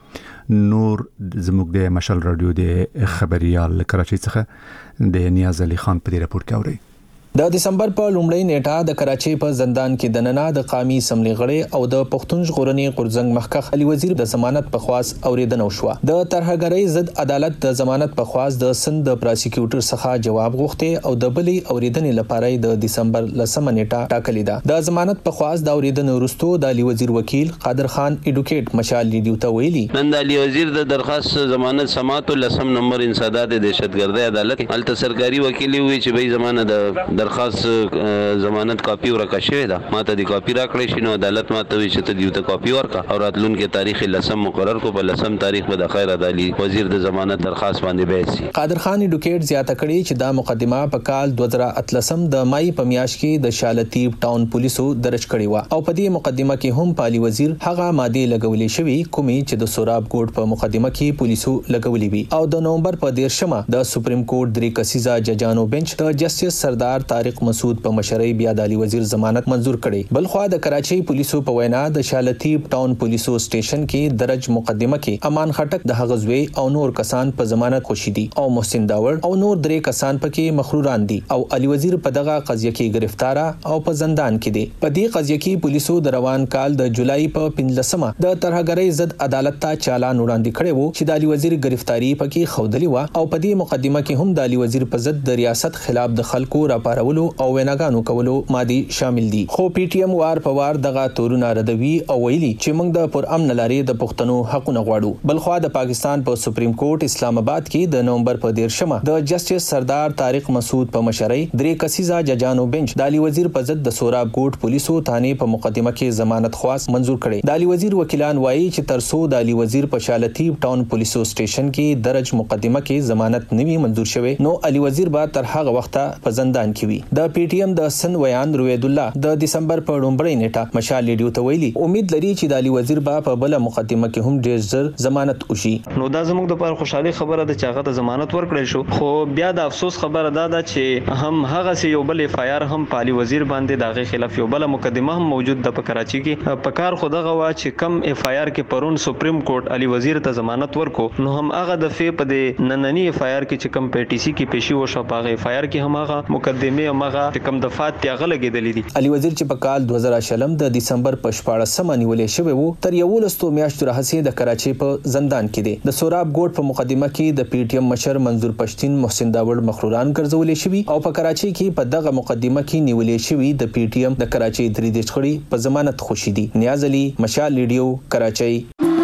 نور زموږ د مشال رادیو د خبريال کراچۍ څخه د نیاز علي خان په دې راپور کې اوري. د دسمبر په لومړۍ نیټه د کراچۍ په زندان کې د نننه د قامي اسمبلی غړي او د پښتون ژغورنې غورځنګ مخکښ علي وزیر د ضمانت په خواست اوریدنه وشوه. د ترهګرۍ ضد عدالت د ضمانت په خواست د سند د پراسیکیوټر څخه جواب غوښته او د بلې اوریدنې لپاره د دسمبر لسمه نیټه ټاکلې ده. د ضمانت په خواست د اوریدنې وروسته د علي وزیر وکیل قادر خان ایډوکیټ مشال ریډیو ته ویلي، نن د علي وزیر د درخواست ضمانت سماعت لسم نمبر انسداد دهشتګردۍ عدالت الته سرکاري وکیل وی چې به زمانه د درخواست ضمانت کاپی ورکا شوی دا ماته دی کاپی راکړی شنو عدالت ماته وی چې ته دیو ته کاپی ورکا او راتلون کې تاریخ لسم مقرر کو په لسم تاریخ به د خیر عدالي وزیر د ضمانت درخواست باندې بحث. قادر خان ایډوکیټ زیاته کړي چې دا مقدمه په کال دوه زره اتلسم د مای په میاشت کې د شالتیب ټاون پولیسو درج کړي و او په دې مقدمه کې هم پالي وزیر هغه ماده لګولې شوی کومې چې د سوراب ګوډ په مقدمه کې پولیسو لګولې وي او د نومبر په دیرشمه د سپریم کورټ درې کسیزه ججانو بنچ د جسټس سردار طارق مسعود په مشرۍ بیا د علي وزیر ضمانت منزور کړي. بلخوا د کراچۍ پولیسو په وینا د شالتیب ټاون پولیسو سټیشن کې درج مقدمه کې امان خټک د هغه زوی او نور کسان په ضمانت خوشي دي او محسن داور او نور درې کسان پکې مخروران دي او علي وزیر په دغه قضیه کې گرفتار او په زندان کې دي. په دې قضیه کې پولیسو د روان کال د جولای په پنځلسمه د ترهګرۍ ضد عدالت ته چالان وړاندې کړي وو چې د علي وزیر گرفتاری پکې خودلی و او په دې مقدمه کې هم د علي وزیر په ضد د ریاست خلاف د خلکو راپارولو او ویناګانو کولو مادي شامل دي. خو پی ټی ایم وار په وار دغه تورونه ردوي او ویلي چې موږ د پر امن لارې د پښتنو حقونه غواړو. بلخوا د پاکستان په سپریم کورټ اسلام آباد کې د نومبر په دیرشمه د جسټس سردار طارق مسعود په مشرۍ درې کسیزه ججانو بنچ د علي وزیر په ضد د سوراب ګوټ پولیسو تانه په مقدمه کې ضمانت خواست منزور کړي. د علي وزیر وکیلان وایي چې ترسو د علي وزیر په شالتیب ټاون پولیسو سټیشن کې درج مقدمه کې ضمانت نوي منزور شوی نو علي وزیر به تر هغه وخته په زندان کې وي. د پی ټی ایم د سن ویان روید الله د دسمبر په لومړۍ نیټه مشال ریډیو ته ویلي امید لري چې د علي وزیر به په بل مقدمه کې هم ډیر زر ضمانت وشي. نو دا زموږ د لپاره خوشحالي خبره ده چې هغه د ضمانت ورکړل شو، خو بیا د افسوس خبره ده دا چې هم هغه سي یو بل اف آی آر هم په علي وزیر باندې دغه خلاف یو بل مقدمه هم موجود ده په کراچي کې. په کار خو دغه وا چې کم اف آی آر کې پرون سپریم کورټ علي وزیر ته ضمانت ورکو نو هم هغه د فی په د نننی اف آی آر کې چې کم پی ټی سی کې پیشي وشو په اف آی آر کې هم هغه مقدمه هم هغه کم دفعات تیغه لګیدلې دي. علي وزیر چې په کال دوه زره شلم د دسمبر په شپاړسمه نیولې شوی وو تر یو لستو میاشتو راهسي د کراچۍ په زندان کې دی. د سوراب ګوټ په مقدمه کې د پی ټی ایم مشر منظور پښتين محسن داوړ مخروران ګرځولې شوی او په کراچۍ کې په دغه مقدمه کې نیولې شوی د پی ټی ایم د کراچۍ درې د شخړې په ضمانت خوشي دي. نیاز علي مشال ریډیو کراچۍ.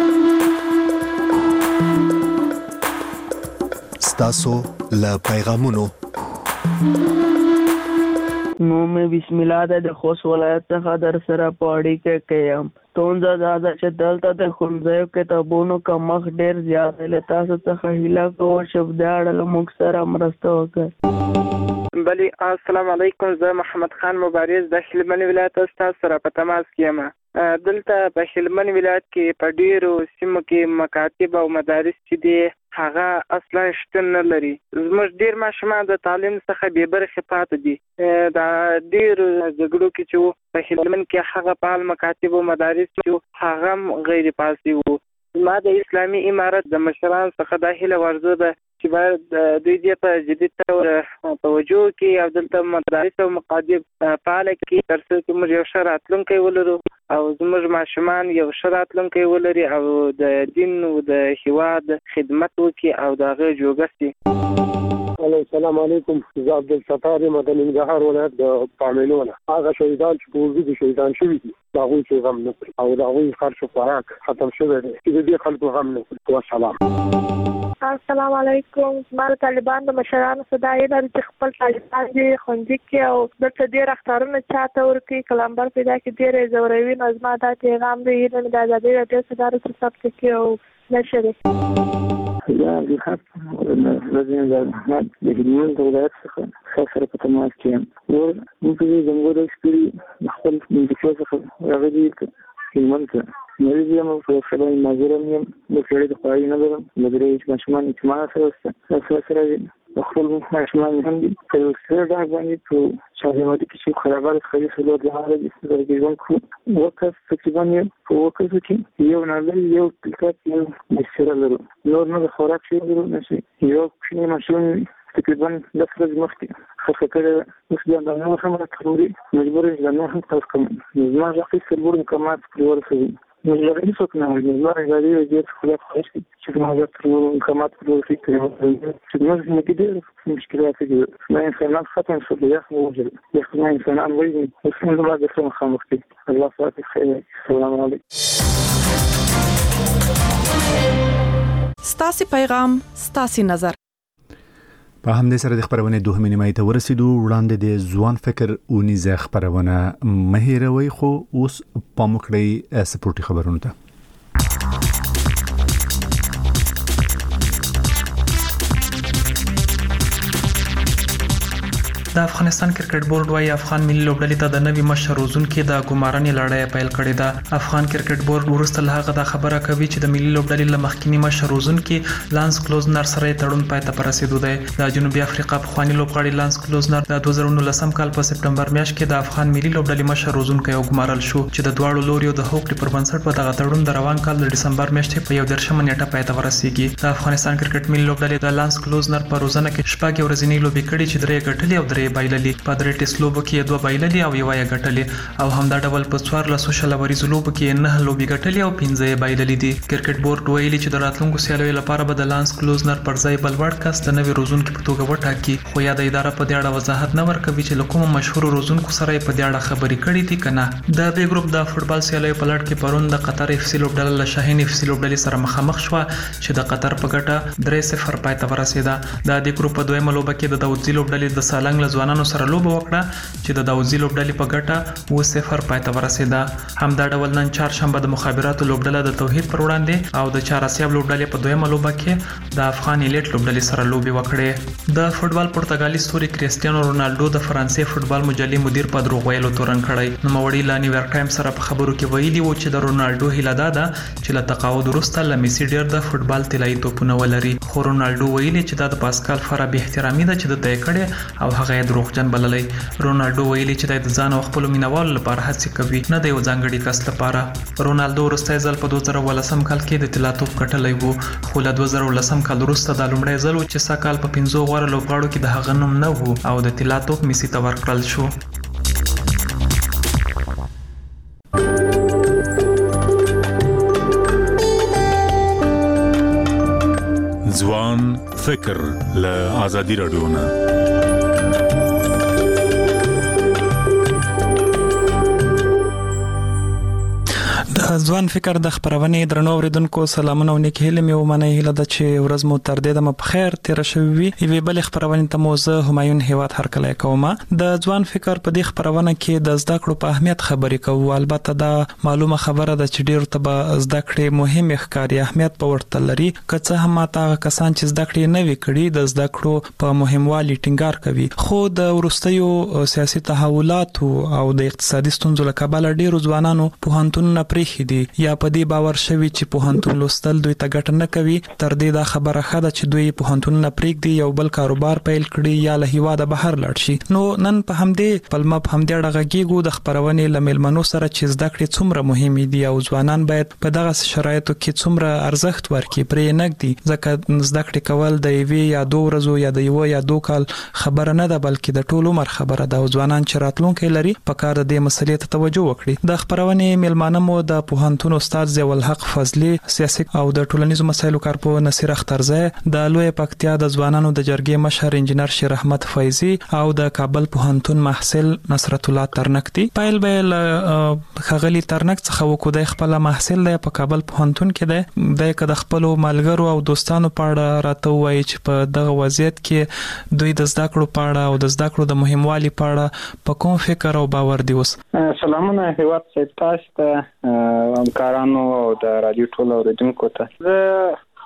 ستاسو له پیغامونو نو مې بسم الله د خوست ولایت څخه در سره پاړی کې کېم تونځه دا چې دلته د ښوونځیو کتابونو کمښت ډېر زیات دی. له تاسو څخه هیله کوم چې د اړه موږ سره مرسته وکړئ. بلی السلام علیکم، زه محمد خان مبارز د هلمند ولایت ستاسو سره په تماس کې یم. دلته په هلمند ولایت کې په ډیرو سیمو کې مکاتب او مدارس چې دي هغه اصلا شتون نه لري. زموږ ډیر ماشومان د تعلیم څخه بې برخې پاتې دي. دا ډیر جګړو کې چې په هلمند کې هغه فعال مکاتب او مدارس چې هغه غیر فعال وو. ما د اسلامي امارت د مشرانو څخه دا هیله ورزه ده چې باید دوی دې په جدي تور توجه کوي او دلته مدارس او مکاتب فعال کړي تر څو چې موږ یو ښه راتلونکی ولرو او زموږ ماشومان یو ښه راتلونکی ولري او د دین او د هیواد خدمت وکړي او د هغه جوګه سي. السلام علیکم، زه عبدالستار یم د ننګرهار ولایت د پامینونه. هغه شهیدان چې په وجود شهیدان شوي دي د هغوی چې غم نه کړي او د هغوی خرچ و خوراک ختم شوی دی چې د دې خلکو غم نه کړي. والسلام. السلام علیکم. ما د طالبان د مشرانو صدا یې لري چې خپل طالبان دې خوندي کړي او دلته ډېر اختارونه چاته ورکړي کلمبر پیدا کړي ډېر زوروي نو زما دا پیغام دی چې د ازادۍ راډیو صدا رسول ثبت کړي او نشر یا د خاص رضین زحمت د هلمند د ولایت څخه سره په تماس کې یم. موږ د زموږ د خپل خپل د څه څخه راغلي هلمند ته مریض یم او په خبرې ناظرم یم د کړي د خواري نه لرم د درې ماشومان اجتماع سره سره سره خپل ماشومان هم دي په سره دا باندې په شاهماتي کې چې خرابات خري سلو د هغه د ژوند کو وکړ تقریبا په وکړ چې یو نه یو تلکات یو مسره لرو نور نه خوراک شي لرو نشي یو چې ماشوم تقریبا د فرض مخکې خاصه کړه اوس د نو هم راټولي مجبور یم نه هم تاسو کوم ما ځکه سرور کومات پرور کوي مجبور یم څوک نه مجبور یم چې خلاص خوښ چې ما ځکه کومات پرور کوي چې موږ نه کېږي مشکلات دي ما انسان ختم شو بیا موجود یو انسان وایي چې موږ ما د څه مخامخ دي الله فاتح خیر السلام علیکم. ستاسي پیغام ستاسي نظر. په همدې سره د خبرونه دوه نیمه ته ورسېدو. وړاندې د ځوان فکر اونیزه خبرونه مهیروي خو اوس پام وکړئ سپورټي خبرونه ته. د افغانستان کرکټ بورډ وايي افغان ملي لوبډلې ته د نوي مشر روزونکو د ګمارنې لړۍ پیل کړې ده. افغان کرکټ بورډ ورسته له هغه د خبره کوي چې د ملي لوبډلې له مخکینی مشر روزونکو لانس کلوزنر سره تړون پای ته رسیدو دی. د جنوبي افریقا پخوانی لوبغاړي لانس کلوزنر د دوه زره نولسم کال په سپټمبر میاشت کې د افغان ملي لوبډلې مشر روزونکو یو ګمارل شو چې د دواړو لوریو د هوکړې پر بنسټ په دغه تړون د روان کال د دسمبر میاشتې په یو درشمه نیټه پای ته ورسیږي. د افغانستان کرکټ ملي لوبډلې د لانس کلوزنر په روزنه کې شپږ ورځې لوبې کړې چې درې ګټلې او درې بایللې. په درې ټیسټ لوبو کې دوه بایللې او یو یې ګټلې او همدا ډول په څوارلسو شلوريزو لوبو کې نه لوبې ګټلې او پنځه یې بایللې دي. کرکټ بورډ ویلي چې د راتلونکو سیالیو لپاره به د لانس کلوزنر پر ځای بل وړ کس د نوي روزونکو په توګه وټاکي. خو یا د اداره په دې اړه وضاحت نه ورکوي چې له کوم مشهور روزونکو سره په دې اړه خبرې کړې دي کنه. د بی ګروپ د فوتبال سیالیو په لړ کې پرون د قطر اف سی لوبډله له شاهین اف سی لوبډلې سره مخامخ شو چې د قطر په ګټه درې صفر پای ته ورسېده. د دې ګروپ په دویمه لوبه کې د داوودزی لوبډلې د سالنګ له ځوانانو سره لوبه وکړه چې د داوودزی لوبډلې په ګټه اوه صفر پای ته ورسېده. همدا ډول نن چهارشنبه د مخابراتو لوبډله د توحید پر وړاندې او د چهارسیاب لوبډلې په دویمه لوبه کې د افغان ایلیټ لوبډلې سره لوبې وکړې. د فوتبال پرتګالي ستوري کریسټیانو رونالډو د فرانسې فوتبال مجلې مدیر په دروغ ویلو تورن کړی. نوموړي لا نیویارک ټایمز سره په خبرو کې ویلي و چې د رونالډو هیله ده چې له تقاعد وروسته له میسي ډیر د فوتبال طلایي توپونه ولري. خو رونالډو ویلي چې دا د پاسکال فارا به احترامي ده چې د تای کړي او هغه یې دروغجن بللی. رونالډو ویلي چې د ځان او خپل مینوالو لپاره هڅه کوي نه د یو ځانګړي کس لپاره. رونالډو وروستی ځل په دوه زره ولسم کال کې د طلا توپ ګټلی و خو له دوه زره ولسم کال وروسته دا لومړی ځل و چې سږ کال په پنځو غوره لوبغاړو کې د هغه نوم نه و او د طلا توپ میسي ته ورکړل شو. ځوان فکر له آزادي رادیو نه. ځوان فکر د خبرونه درنو اوریدونکو سلامونه او نیک هیله مې ومنه هیله د چې ورځ مو تر دې د په خیر تیر شوي وي. یوه بل خبرونه ته موزه همایون هیواد هر کله کوم. د ځوان فکر په دې خبرونه کې د زده کړو په اهمیت خبرې کوو. البته دا معلومه خبره ده چې ډیر ته به زده کړې مهم ښکاري اهمیت په ورته لري. که څه هم تا کسان چې زده کړې نه وی کړي د زده کړو په مهموالي ټینګار کوي. خو د ورستیو سیاسي تحولات او د اقتصادي ستونزو له کبله ډیرو ځوانانو په هنتون نه پریخي دي یا په دې باور شوی چې په هنتون لوستل دوی ته ګټه نه کوي. تر دې دا خبره خده چې دوی په هنتون نه پریږدي یو بل کاروبار پیل کړي یا له هیواده بهر لاړ شي. نو نن په همدې پلمه په همدې اړه غږیږو د خبرونه لملمنو سره چې زده کړې څومره مهمه دي او ځوانان باید په دغه شرایطو کې څومره ارزښت ورکړي پرې نګدي. ځکه زده کړې کول د یوې یا دوه ورځو یا د یو یا دوه کال خبره نه ده بلکې د ټول عمر خبره ده. ځوانان چې راتلونکي لري په کار د دې مسلې ته توجه وکړي. د خبرونه ملمانه مو د پوهنتون استاد ضیاء الحق فضلی سیاست او د ټولنیزو مسایلو کارپو نصیر اخترزی د لوی پکتیا د ځوانانو د جرګې مشر انجنیر شیر احمد فیضی او د کابل پوهنتون محصل نصرت الله ترنکتی. پایل بیل خغلی ترنک څخه وکړو د خپل محصل دی په کابل پوهنتون کې دی. د کده خپل ملګرو او دوستانو په اړه راته وایي چې په دغه وضعیت کې دوی د زده کړو په اړه او د زده کړو د مهموالي په اړه په کوم فکر او باور دی. اوس سلامونه هیواد سید تاسو ته همکارانو او د رادیو ټول اوریدونکو ته. زه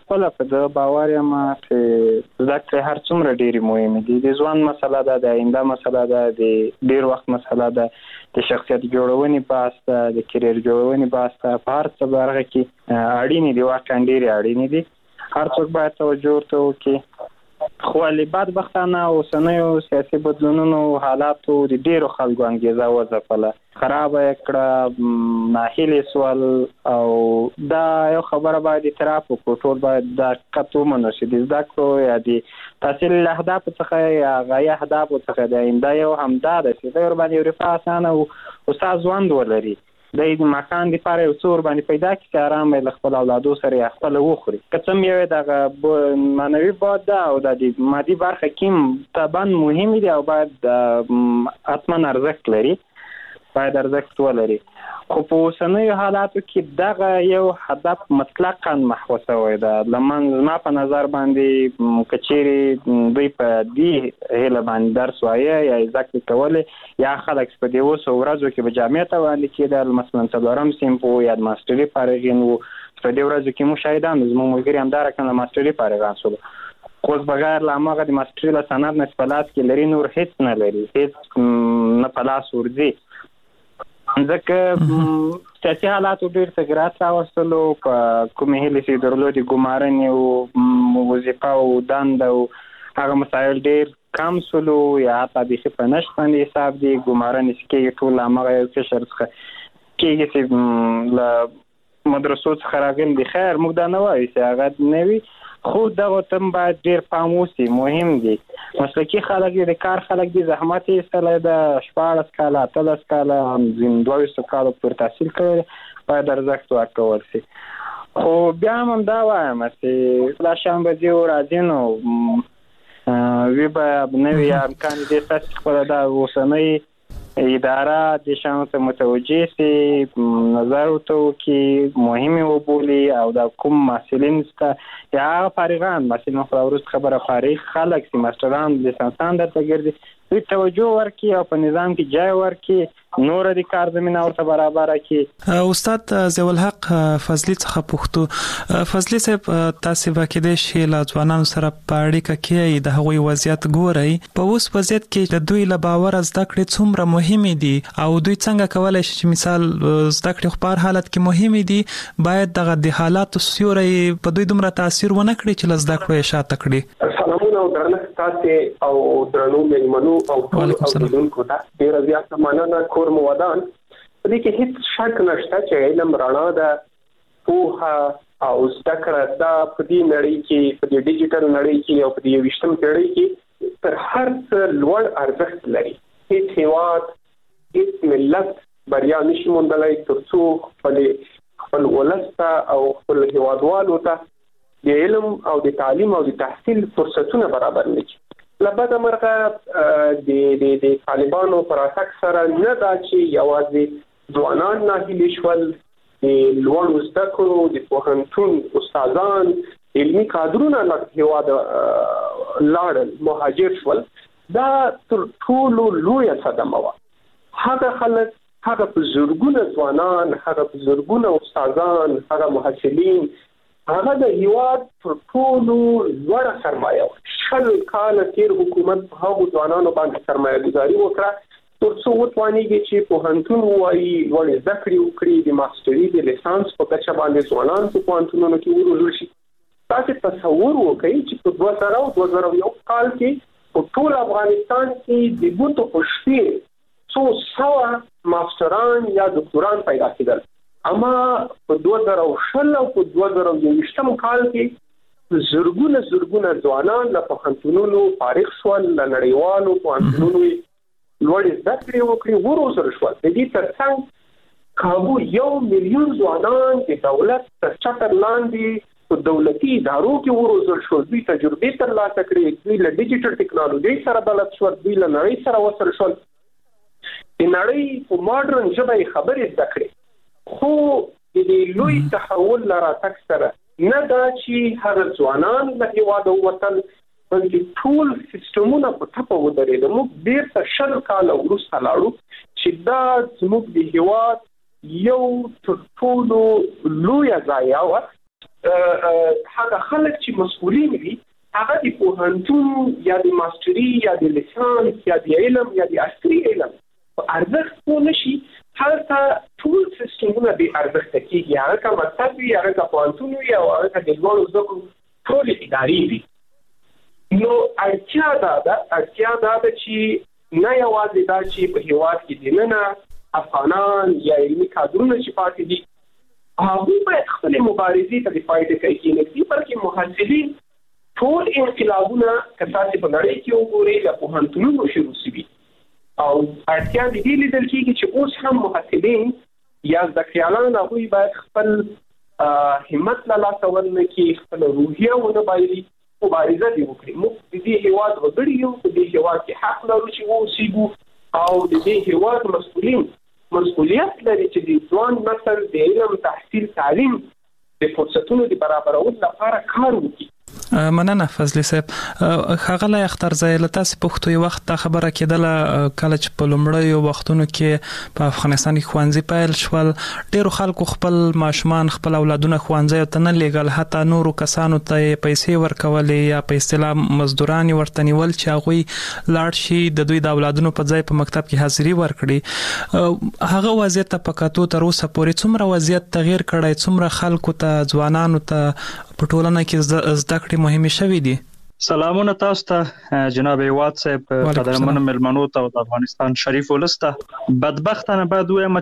خپل په د باور یم چې ځکه هر څومره ډېری مهمه دي. د ځوان مسله ده، د آینده مسله ده، د ډېر وخت مسله ده، د شخصیت جوړونې بحث ده، د کرییر جوړونې بحث ده. په هر څه برخه کې اړینې دي، واقعا ډېرې اړینې دي. هر څوک باید توجه ورته وکړي. خو له بدبختانه اوسنیو سیاسي بدلونونو حالاتو د ډېرو خلکو انګیزه وځپله، خرابه یې کړه، ناهیلې سول. او دا یو خبره باید اعتراف وکړو، ټول باید دا حقیقت ومنو چې د زده کړو یا د تحصیل له اهدافو څخه یا غایه اهدافو څخه د آینده یو همدا ده چې دی ورباندې یو رفاه اسانه او استاد ژوند ولري. د مکان دپاره یو څه ورباندې پیدا کړي چې ارام له خپل اولادو سره یې خپله وخوري. که څه هم یو دغه معنوي باد ده او د مادي برخه کې طبعا مهم دي او باید حتما ارزښت لري، باید ارزښت ولري. خو په اوسنیو حالاتو کې دغه یو هدف مطلقاً محو شوی ده. لمن زما په نظر باندې که چیرې دوی په دې هیله باندې درس وایه یا زده کړې کولې یا خلک په دې اوسو ورځو کې به جامعې ته وړاندې کېدل، مثلا څلورم صنف وو یا د ماسټري فارغین وو. په دې ورځو کې موږ شاهدان زموږ ملګري همدا رقم د ماسټري فارغان شول. خو بغیر له هماغه د ماسټري له سند نه په لاس کې لري، نور هېڅ نه لري، هېڅ نه په لاس ورځي. ځکه سیاسي حالاتو ډېر تغیرات راوستلو، په کومې هیلې چې درلودې ګمارنې او وظیفه او دنده او هغه مسایل ډېر کم سولو یا حتی بیخي په نشت باندې حساب دي. ګمارنې چې کېږي ټول له هماغه یو قشر څخه کېږي چې له مدرسو څخه راغلي دي. خیر موږ دا نه وایو چې هغه نه وي، خو دغه تم باید ډېر پام وشي، مهم دي. مسلکي خلک دي، د کار خلک دي، زحمت یې ایستلی ده، شپاړس کاله اتلس کاله دوه ویشتو کالو پورې تحصیل کړی، باید ارزښت ورکول شي. خو بیا هم همدا وایم چې دا شان به ځي او راځي نو وی به نه وي امکان دې ستاسې چې خپله دا اوسنۍ اداره د شان ته متوجه سي، نظر ورته وکړي، مهمې وبولي او دا کوم محصلین شته یا هغه فارغان محصلین خو وروسته خبره فارغ خلک چې ماسټران لیسانسان درته ګرځي دوی توجه ورکړي او په نظام کې ځای ورکړي، نور د کار زمینه ورته برابره کړي. استاد ضیاء الحق فضلي څخه پوښتو، فضلي صاحب تاسو به کېدای شي له ځوانانو سره په اړیکه کې د هغوی وضعیت ګورئ. په اوس وضعیت کې د دوی له باور زده کړې څومره مهمې دي او دوی څنګه کولی شي چې مثال زده کړې خو په هر حالت کې مهمې دي، باید دغه د حالاتو سیوری په دوی دومره تاثیر ونه کړي چې له زده کړو یې شاته کړي. سلامونه او درنښت تاسې او درنو مېلمنو او ټولو اوریدونکو ته ډېره زیاته مننه. کور مو ودان. په دې کې هیڅ شک نشته چې علم رڼا ده، پوهه او زده کړه دا په دې نړۍ کې، په دې ډیجیټل نړۍ کې او په دې یوویشتم پېړۍ کې تر هر څه لوړ ارزښت لري. هیڅ هېواد، هیڅ ملت بریا نشي موندلی تر څو خپل خپل ولس ته او خپل هېوادوالو ته د علم او د تعلیم او د تحصیل فرصتونه برابر نه کړي. له بده مرغه د د طالبانو پر اساس سره نه دا چې یوازې ځوانان ناهیلي شول، د لوړو زده کړو د پوهنتون استادان، علمي کادرونه له هېواده لاړل، مهاجر شول. دا تر ټولو لویه صدمه وه. هغه خلک، هغه په زرګونه ځوانان، هغه په زرګونه استادان، هغه محصلین، هغه د هیواد پر ټولو لوړه سرمایه وه. شل کاله تیر حکومت په هغو ځوانانو باندې سرمایه ګزاري وکړه تر څو وتوانېږي چې پوهنتون ووایي، لوړې زده کړې وکړي، د ماسټري د لیسانس په کچه باندې ځوانان په پوهنتونونو کې وروزل شي. تاسې تصور وکړئ چې په دوه زره او دوه زره یو کال کې په ټول افغانستان کې د بوټو په شمېر څو سوه ماسټران یا دکتوران پیدا کېدل. اما په دوه زره شل او په دوه زره یوویشتم کال کې زرګونه زرګونه ځوانان له پوهنتونونو فارغ شول، له نړیوالو پوهنتونونو لوړې زده کړې وکړې، وروزل شول. د دې تر څنګ کابو یو میلیون ځوانان د دولت تر چتر لاندې په دولتي ادارو کې وروزل شول. دوی تجربې ترلاسه کړې، دوی له ډیجیټل ټیکنالوژۍ سره بلد شول، دوی له نړۍ سره وصل شول، د نړۍ په ماډرن ژبه یې خبرې زده کړې. خو د دې لوی تحول له راتګ سره نه دا چې هغه ځوانان له هېواده ووتل، بلکې ټول سیسټمونه په ټپه ودرېدل. موږ بیرته شل کاله وروسته لاړو چې دا زموږ د هېواد یو تر ټولو لویه ضایعه وه هغه خلک چې مسؤلین دي هغه د پوهنتون یا د ماستري یا د لیسانس یا د علم یا د عصري علم په ارزښت پوه نشي هلته ټول سیستمونه بې ارزښته کېږي هغه که مکتب وي هغه که پوهنتون وي او هغه که د لوړو زده کړو ټولې ادارې وي. نو اړتیا دا ده اړتیا دا ده چې نه یوازې دا چې په هېواد کې دننه افغانان یا علمي کادرونه چې پاتې دي هغوی باید خپلې مبارزې ته د فایدې کوي کېنږدي بلکې محصلین ټول انقلابونه که تاسې په نړۍ کې وګورئ له پوهنتونونو شروع شوي او اړتیا د دې لیدل کېږي چې اوس هم محصلین یا زده کړیالان هغوی باید خپل همت له لاسه ورنه کړي خپله روحیه ونه بایلي مبارزه دې وکړي. موږ د دې هېواد وګړي یو په دې هېواد کې حق لرو چې واوسېږو او د دې هېواد مسؤلین مسؤلیت لري چې د ځوان نسل د علم تحصیل تعلیم د فرصتونو د برابرولو لپاره کار وکړي. مننه فضلي صاحب. هغه لا اختر زای له تاسو پښتو یو وخت خبره کېدله کله چې په لومړیو وختونو کې په افغانستان کې ښوونځي پیل شول ډیرو خلکو خپل ماشومان خپل اولادونه ښوونځي ته نه لیږل حتی نورو کسانو ته پیسې ورکولې یا په اصطلاح مزدوران ورته نیول چې هغوی لاړ شي د دوی د اولادونو په ځای په مکتب کې حاضري ورکړي. هغه وضعیت ته په کتو تر اوسه پورې څومره وضعیت تغیر کړی څومره خلکو ته ځوانانو ته په ټولنه کې زده کړې مهمه شوې دي؟ سلامونه تاسو ته جناب هیواد صاحب قدرمن ملمنو ته د افغانستان شریف ولسته. بدبختانه باید وایم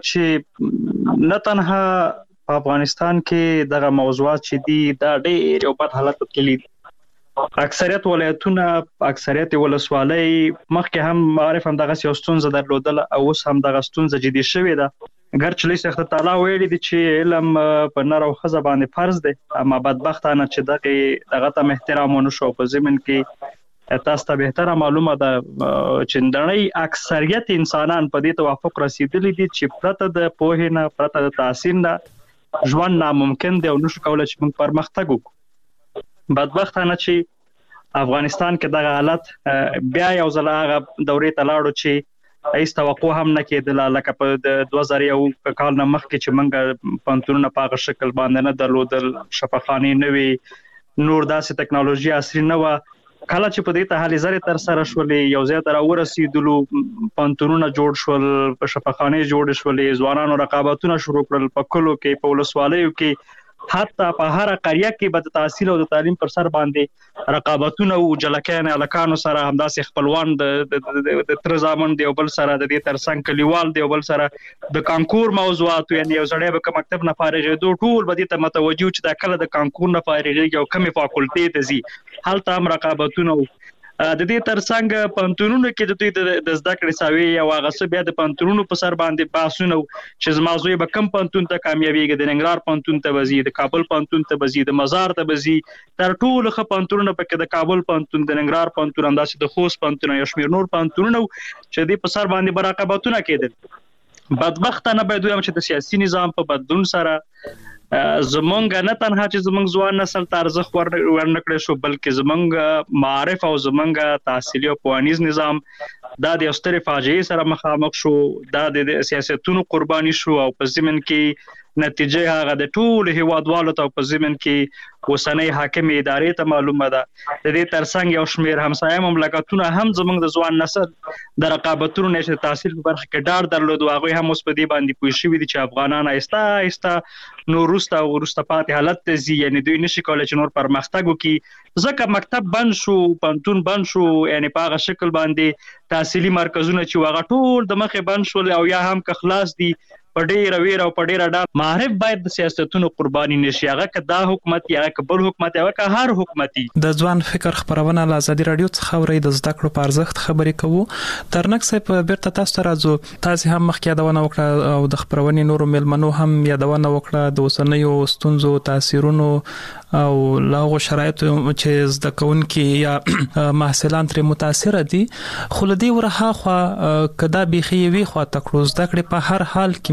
چې نه تنها په افغانستان کې دغه موضوعات چې دي دا ډېر یو بد حالت کې دي. اکثریت ولایتونه اکثریت ولسوالۍ مخکې هم معرف هم دغه یو ستونزه درلودله او اوس هم دغه ستونزه جدي شوې ده. ګرچې لږ تعالی ویلي دي چې علم په نر او ښځه باندې فرض دی اما بدبختانه چې دغه دغه ته احترام ونه شو په ضمن کې تاسو ته بهتره معلومه ده چې نړۍ اکثریت انسانان په دې توافق رسیدلی دي چې پرته د پوهې نه پرته د تحصیل نه ژوند ناممکن دی او نشو کولای چې موږ پرمختګ وکړو. بدبختانه چې افغانستان کې دغه حالت بیا یو ځل هغه دورې ته لاړو چې هیڅ توقع هم نه کېدله لکه په د دوه زره یو کال نه مخکې چې موږ پوهنتونونه په هغه شکل باندې نه درلودل شفاخانې نه وي نور داسې ټکنالوژي عصري نه وه. کله چې په دې ته هلې ځلې ترسره شولې یو ځای ته راورسېدلو پوهنتونونه جوړ شول په شفاخانې جوړې شولې ځوانانو رقابتونه شروع کړل په کلو کې په ولسوالیو کې حتی په هر قريه کې به د تحصیل او د تعلیم پر سر باندې رقابتونه او جلکان الکانو سره همداسې خپلوان د د تر زامن دی او بل سره د دې ترڅنګ کلیوال دی او بل سره د کانکور موضوعات یعنی یو ځړې به مکتب نه فارغ دوه ټول به دې ته متوجه چې د کله د کانکور نه فارغ یو کمی فاکولټي ته زی حالت هم رقابتونه د دې ترڅنګ پنتونونو کې د دوی د زده کړې ساوي او هغه څه بیا د پنتونونو په سر باندې باسونه چې زمازوی به کم پنتون ته کامیابیږي د ننګرهار پنتون ته وزي د کابل پنتون ته وزي د مزار ته وزي تر ټولو خ پنتونونو په کې د کابل پنتون د ننګرهار پنتون انداسې د خوست پنتون یا شمیر نور پنتونونو چې د په سر باندې براقبتونه کېدل. بدبختانه باید وایم چې د سیاسي نظام په بدلون سره زمونږ نه تنها چې زمونږ ځوان نسل ته ارزښت ورنکړی شو بلکې زمونږ معارف او زمونږ تحصیلي او ښوونیز نظام دا د یو سترې فاجعې سره مخامخ شو دا د سیاستونو قرباني شو او په ضمن کې نتیجه هغه د ټول هیوادوالو ته په ضمن کې اوسنۍ حاکم ادارې ته معلومه ده. د دې ترڅنګ یو شمیر همسایه مملکتونه هم زمونږ د ځوان نسل د رقابتونو نشه تحصیل په برخه کې ډار درلود او هغه هم اوس په دې باندې پوه شوي دي چې افغانان آهسته آهسته نور وروسته وروسته پاتې حالت ته ځي یعنی دوی نشي کولای چې نور پرمختګ وکړي ځکه مکتب بند شو پوهنتون بند شو یعنی په هغه شکل باندې تحصیلي مرکزونه چې هغه ټول د مخې بند شول او یا هم که خلاص دي په ډیره ویره او په ډیره ډول معرف باید د سیاستونو قرباني نشي هغه که دا حکومت یا که بل حکومت یا که هر حکومت د ځوان فکر خبرونه له ازادي رادیو څخه ورې د زده کړو په ارزښت خبرې کوو. ترنک صاحب بیرته تاسو ته راځو. تاسو هم مخکې یادونه وکړه او د خبرونې نورو ملمنو هم یادونه وکړه د اوسنیو ستونزو تاثیرونو او لاغو شرایطو چې زده کوونکي یا محصلان ترې متاثر دي خو لدی ورها خو کدا بيخي وی خو تکړو زده کړې په هر حال کې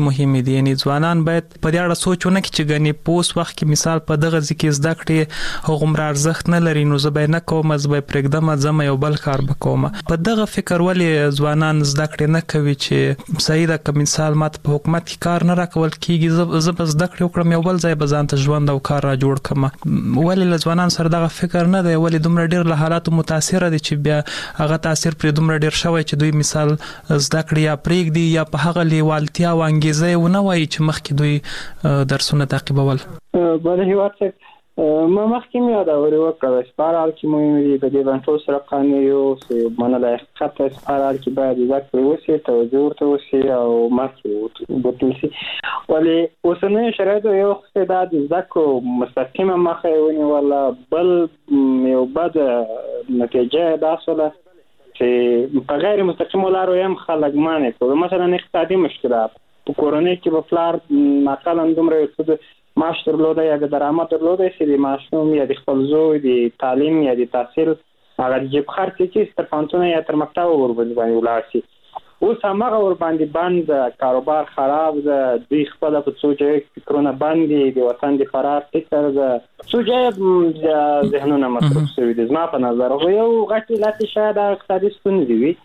مهمه دي. یعنی ځوانان باید په دې اړه سوچ ونه کړي چې غني پوس وخت کې مثال په دغه ځکه زده کړې هغومره ارزښت نه لري، نو زه به نه کوم، زه به پرېږدم، ځم یو بل کار وکوم. په دغه فکر ولې ځوانان زده کړې نه کوي چې صحیح ده که مثال ماته په حکومت کې کار نه راکول کیږي، زه به زده کړې وکړم، یو بل ځای به ځان ته ژوند او کار را جوړ کړم. ولې له ځوانان سره دغه فکر نه دی؟ ولې دومره ډیر له حالاتو متاثر دي چې بیا هغه تاثیر پر دومره ډیر شوی چې دوی مثال زده کړې یا پرېږدي یا په هغه لیوالتیا او انګیزه ونه وایي چې مخکې دوی درسونه تعقیبول؟ بله هیواد صاحب ما مخکې مې یادورې وکړه سپارال کې مهم دي په دې باندې ټول سره قانون یو چې منل حقیقت سپارال کې باید زده کړې وشي، توجه ورته وشي او مخکې وبتل شي. ولې اوسنۍ شرایطو یو څه دا د زده کړو مستقیمه مخه یې ونیوله، بل یو بد نتیجه دا شوله چې په غیر مستقیمو لارو هم خلک مانع کړو. مثلا اقتصادي مشکلات په کورنۍ کې به پلار مثلا دومره څه معاش درلوده یا د درآمد درلوده چې د ماشوم یا د خپل زوی د تعلیم یا د تحصیل هغه د جیب خرڅ چې تر پوهنتون یا تر مکتب ورباندې ولاړ شي. اوس هماغه ورباندې بند، کاروبار خراب ده، دوی خپل په څو ځای فکرونه بند دي، د وطن د فرار فکر ده، څو ځای ذهنونه مصروف شوي دي. زما په نظر خو یو غټ علت شاید اقتصادي ستونزې وي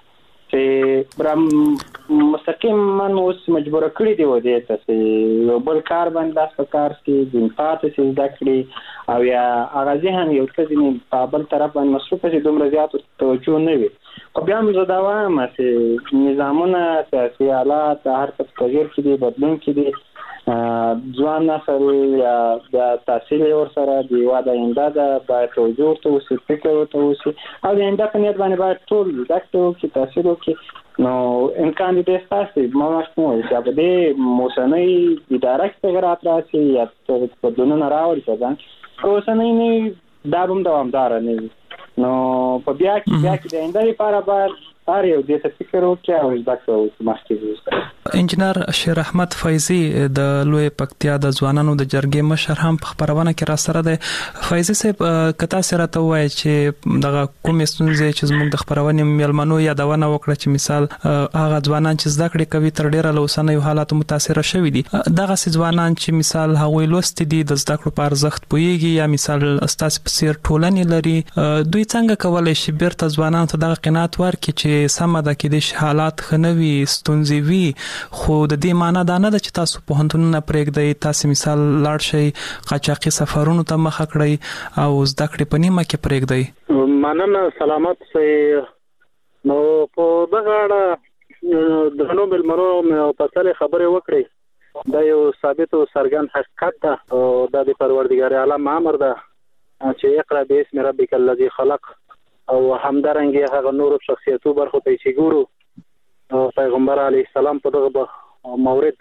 چې مستقیما اوس مجبور کړی دی ودی ته چې یو بل کار باندې لاس په کار کې د پاتې چې زده کړي او یا هغه ذهن یو څه ځینې په بل طرف باندې مصروف شي، دومره زیات توجه نه وي. خو بیا هم زه دا وایم چې نظامونه، سیاسي حالات هر څه تغیر کې دي، بدلون کې دي. ځوان نسل یا د تحصیل ورسره د هېواد آینده ده، باید توجه ورته وشي، فکر ورته وشي او د آینده په نیت باندې باید ټول زده کړې وکړي، تحصیل وکړي. نو امکان دې ډېر ستاسې ما مخکې وویل چې په دې اوسنۍ اداره کې تغیرات راشي یا بدلونونه راوړي په ځان، اوسنۍ نه دا به هم دوامداره نه وي. نو په بیا کې بیا کې د آینده لپاره باید هر یو دې ته فکر وکړي او زده کړه وکړي مخکې وروسته. انجینر شیر احمد فیضي د لوی پکتیا د ځوانانو د جرګې مشر هم په خبرونه کې را سره دی. فیضي صاحب کتا سره ته وایي چې دغه کومې ستونزې چې زموږ د خبرونې میلمنو یادونه وکړه چې مثال هغه ځوانان چې زده کړې کوي تر ډیره له اوسنیو حالاتو متاثر شوي دي، دغه ځوانان چې مثال هغوی لوستي دي، د زده کړو په ارزښت پوهیږي یا مثال ستاسو په څیر ټولنې لري، دوی څنګه کولی شي بیرته ځوانانو ته دغه قناعت ورکړي چې سمه ده کې د حالات ښه نه وي، ستونزې وي، خو د دې معنی دا نه ده چې تاسو پوهنتونونه پرېږدئ، تاسو مثال لاړ شئ قاچاقي سفرونو ته مخه کړئ او زده کړې په نیمه کې پرېږدئ؟ مننه، سلامت سئ. نو په دغه اړه درنو مېلمنو مې فصلې خبرې وکړې، دا یو ثابت او څرګند حقیقت ده او دا د پروردګار عالم امر ده چې اقرأ باسم ربک الذی خلق، او همدارنګه هغه نور شخصیتو برخو ته چې ګورو پیغمبر علیه السلام په دغه مورد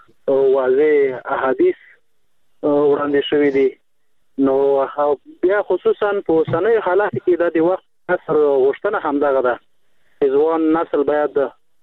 واضح احادیث وړاندې شوي دي. نو بیا خصوصا په اوسنیو حالاتو کې د وخت اثر غوښتنه همدغه ده چې ځوان نسل باید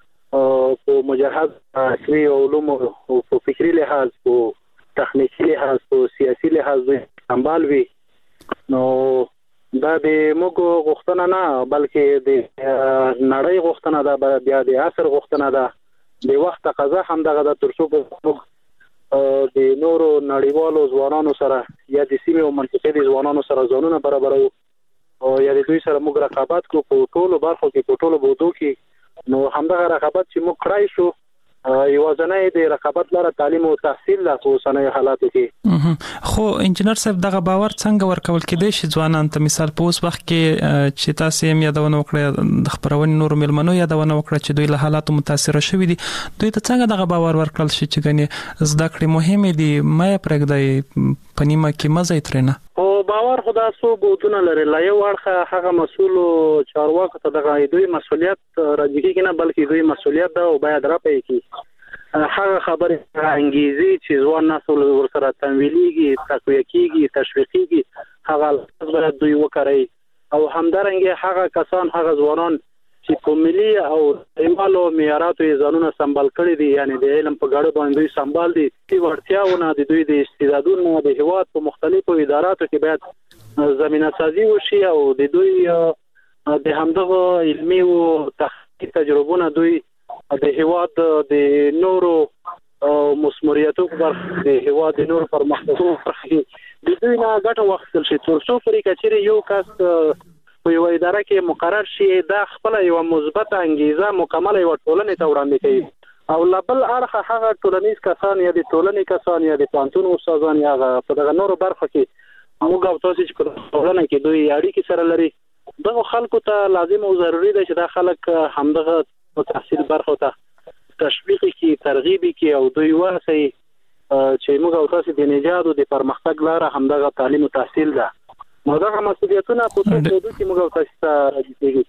په مجهز عصري علومو او په فکري لحاظ، په تخنیکي لحاظ، په سیاسي لحاظ سمبال وي. نو دا د موږ غوښتنه نه بلکې د نړۍ غوښتنه ده، بیا د عصر غوښتنه ده، د وخت تقاضا همدغه ده، تر څو موږ د نورو نړیوالو ځوانانو سره یا د سیمې او منطقې د ځوانانو سره ځانونه برابرو او یا د دوی سره موږ رقابت کړو په ټولو برخو کې، په ټولو بودو کې. نو همدغه رقابت چې موږ کړای شو یوازنۍ د رقابت لپاره تعلیم او تحصیل لا اوسنۍ حالاتو کې. خو انجینر صاحب دغه باور څنګه ورکول کېدای شي ځوانان ته؟ مثال په اوس وخت کې چې تاسو یې یادونه وکړه، د خبرونې نور مېلمنو یادونه وکړه چې دوی له حالاتو متاثر شوي دي، دوی ته څنګه دغه باور ورکړل شي چې ګنې زده کړې مهمې دي، مې پرېږدئ په نیمه کې مزه یې ترې نه؟ او باور خو دا څو بودونه لري. لا یو اړخه هغه مسؤل چارواکو ته دغه دوی مسؤلیت راځي کې نه، بلکې دوی مسؤلیت ده او باید راپې کې هغه خبره انګیزي چې ځوان نسل ورسره تمویلېږي، تقویه کېږي، تشویقېږي، هغه باید دوی وکړي. او همدارنګه هغه کسان، هغه ځوانان چې په ملي او نړیوالو معیاراتو یې ځانونه سمبال کړي دي، یعنی د علم په ګاډه باندې دوی سمبال دي، د وړتیاونه د دوی د استعدادونو د هیواد په مختلفو اداراتو کې باید زمینه سازي وشي او د دوی د همدغه علمي او تخنیکي تجربونه دوی د هیواد د نورو مسموریتو په برخه د هیواد نور پرمختګونو برخه د دوی نه ګټه واخیستل شي تر څو پرې کچېرې یو کس په یو اداره کې مقرر شي دا خپل یو مثبت انګیزه مکمل یو ټولنې ته وړاندې کوي او لبل اړخ هغه ټولنیز کسان یا د ټولنې کسان یا د پانتون استادان یا په دغه نورو برخو کې موږ او تاسو چې ټولنه کې دوی اړیکې سره لري دغه خلکو ته لازم او ضروری ده چې دا خلک همدغه تحصیل برخو ته تشویق کې ترغیب کې او دوی واسي چې موږ او تاسو د نجات او د پرمختګ لاره همدغه تعلیم او تحصیل ده نو دغه مسؤلیتونه په ټولو کې موږ او تاسو ته راځي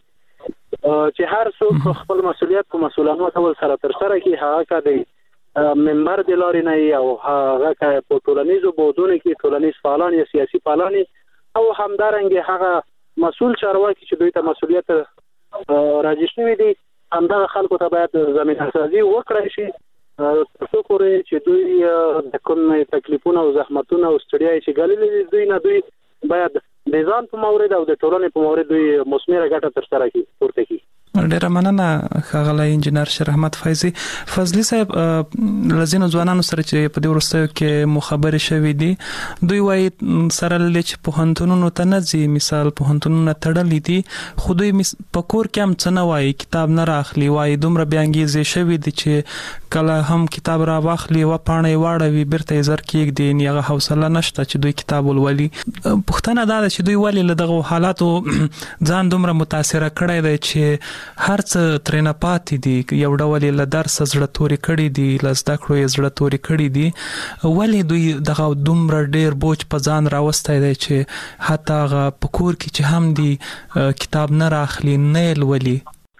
چې هر څوک خپل مسؤلیت په مسؤلانه ډول سره تر سره کوي هغه کده منبر د لارې نه او هغه کده په ټولنیزو بودونو کې ټولنیز فعالان یا سیاسي فعالان او همدارنګه هغه مسؤل چارواکي چې دوی ته مسؤلیت راځي شوی دي همدغه خلکو ته باید زمينه سازي وکړي شي ترڅو پورې چې دوی د کوم تکلیفونو او زحمتونو او ستړیا چې ګاللې دوی نه دوی باید د ځان په مورید او د ټولنې په مورید دوی مثمره ګټه تر سره کړي ورته کی ډیر مننه ښاغلی انجنیر شیر احمد فیضی فضلی صاحب لزینو ځوانانو سره چې په دې وروستیو کې مخابره شوې دي دوی وايي سره لې چې په هنتونونو ته نه ځي مثال په هنتونونو تړلې دي خو دوی په کور کې هم څه نه وايي کتاب نه راخلي وايي دومره بیانګیزې شوې دي چې کله هم کتاب را واخلي و پاڼې واړوي بیرته یې زر کېږدي نیغه حوصله نشته چې دوی کتاب ولولي پوښتنه دا ده چې دوی ولې له دغه حالاتو ځان دومره متاثره کړی دی چې هر څه ترنه پاتې دي یو ډول له درس زړه توري کړي دي لزدا کړو یې زړه توري کړي دي ولې دوی دغه دومره ډیر بوج په ځان راوستای دی چې حتی هغه په کور کې چې هم دي کتاب نه راخلي نه ولولي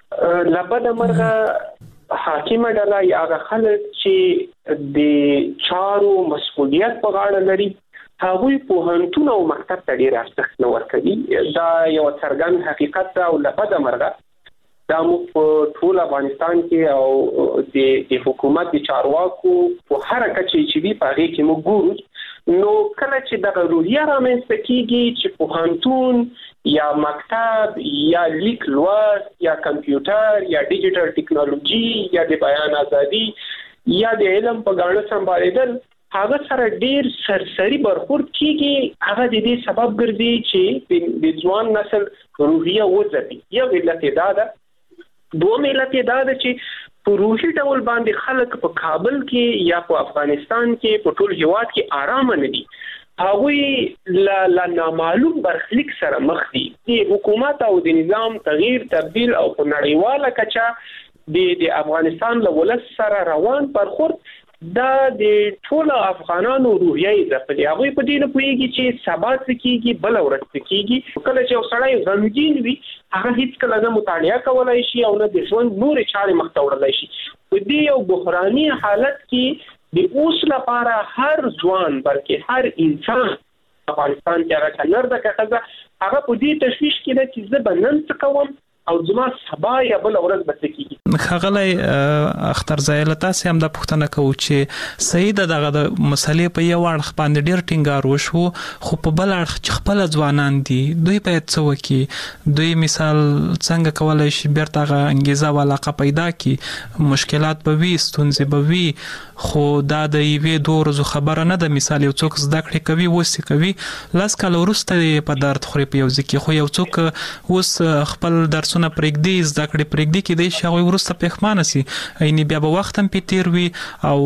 لبد مرغه حاکمه ډله یا هغه خلک چې د چارو مسؤلیت په غاړه لري هغوی په هنتون او مکتب ته ډیر ارزښت نه ورکوي دا یو څرګند حقیقت ده او لبد مرغه دا مو په ټول افغانستان کې او د حکومت د چارواکو په هر کچې چې وی په هغه کې موږ ګورو نو کله چې د روحیه رامنځته کیږي چې په هنتون یا مکتب یا لیک لوست یا کمپیوټر یا ډیجیټل ټیکنالوژي یا د بیان ازادي یا د علم په غاړه سمبالېدل هغه سره ډیر سرسری برخورد کیږي هغه د دې سبب ګرځي چې د ځوان نسل روحیه وځي یو علت دا ده دوم علت دا ده چې په روحي ډول باندې خلک په کابل کې یا په افغانستان کې په ټول هیواد کې آرام نه دي هغوی لا لا نامعلوم برخلیک سره مخ دي د حکومت او د نظام تغییر تبديل او په نړیواله کچه د د افغانستان له ولس سره روان برخورد دا د ټول افغانانو روحیه ده په هغه په دې نه پوهیږي چې سبا څه کیږي بل ورځ څه کیږي کله چې وسړی غمجین وي هغه هیڅ کله نه مطالعه کولای شي او نه د ژوند نور چارې مخ ته وړلای شي په دې یو بحراني حالت کې د اوس لپاره هر ځوان بلکې هر انسان افغانستان کې هغه کنر د کخزه هغه په دې تشویش کې ده چې زه به نن څه کوم او زما سبا یا بل ورځ به څه کیږي خغلی اختر زایل تاسو هم د پښتنه کوو چې سید دغه د مسلې په یو اړخ باندې ډیر ټینګار وشو خو په بل اړخ چې خپل ځوانان دي دوی په څه وکي دوی مثال څنګه کولای شي بیرته انګیزه ولاقه پیدا کی مشکلات به وي ستونزې به وي خو دا د یوې دوه ورځې خبره نه ده مثال یو څوک زده کړې کوي وسی کوي لاس کله ورسته په درد خوري په یو ځکه خو یو څوک اوس خپل درسونه پرېږدي زده کړې پرېږدي کې دی چې هغه ورسته پېښمانه سي یعنی بیا به وخت هم په تیر وي او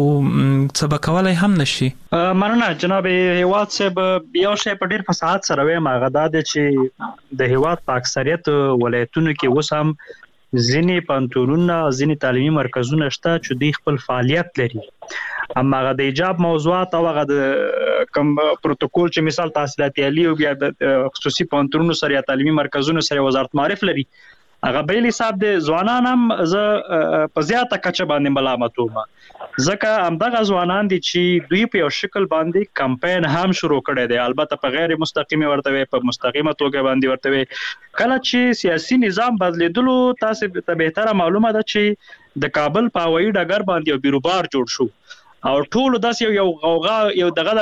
څه به کولای هم نشي مننه جناب هیواد صاحب یو شی په ډیر فصاحت سره وایم هغه دا دی چې د هیواد په اکثریت ولایتونو کې اوس هم ځینې پانتونونه ځینې تعلیمي مرکزونه شته چې دوی خپل فعالیت لري اما هغه د ایجاب موضوعات او هغه د کوم پروتوکول چې مثال تحصیلاتي عالی او بیا د خصوصي پانتونونو سره یا تعلیمي مرکزونو سره وزارت معارف لري هغه بیل حساب د ځوانان هم ز په زیاته کچه باندې ملامت ومه ځکه همدغه ځوانان دي چې دوی په یو شکل باندې کمپاین هم شروع کړی دی البته په غیر مستقیمه ورته په مستقیمه توګه باندې ورته کله چې سیاسي نظام بدلیدلو تاسو ته بهتره معلومه ده چې د کابل په هوایي ډګر باندې یو بیروبار جوړ شو او ټول داسې یو غوغا یو دغه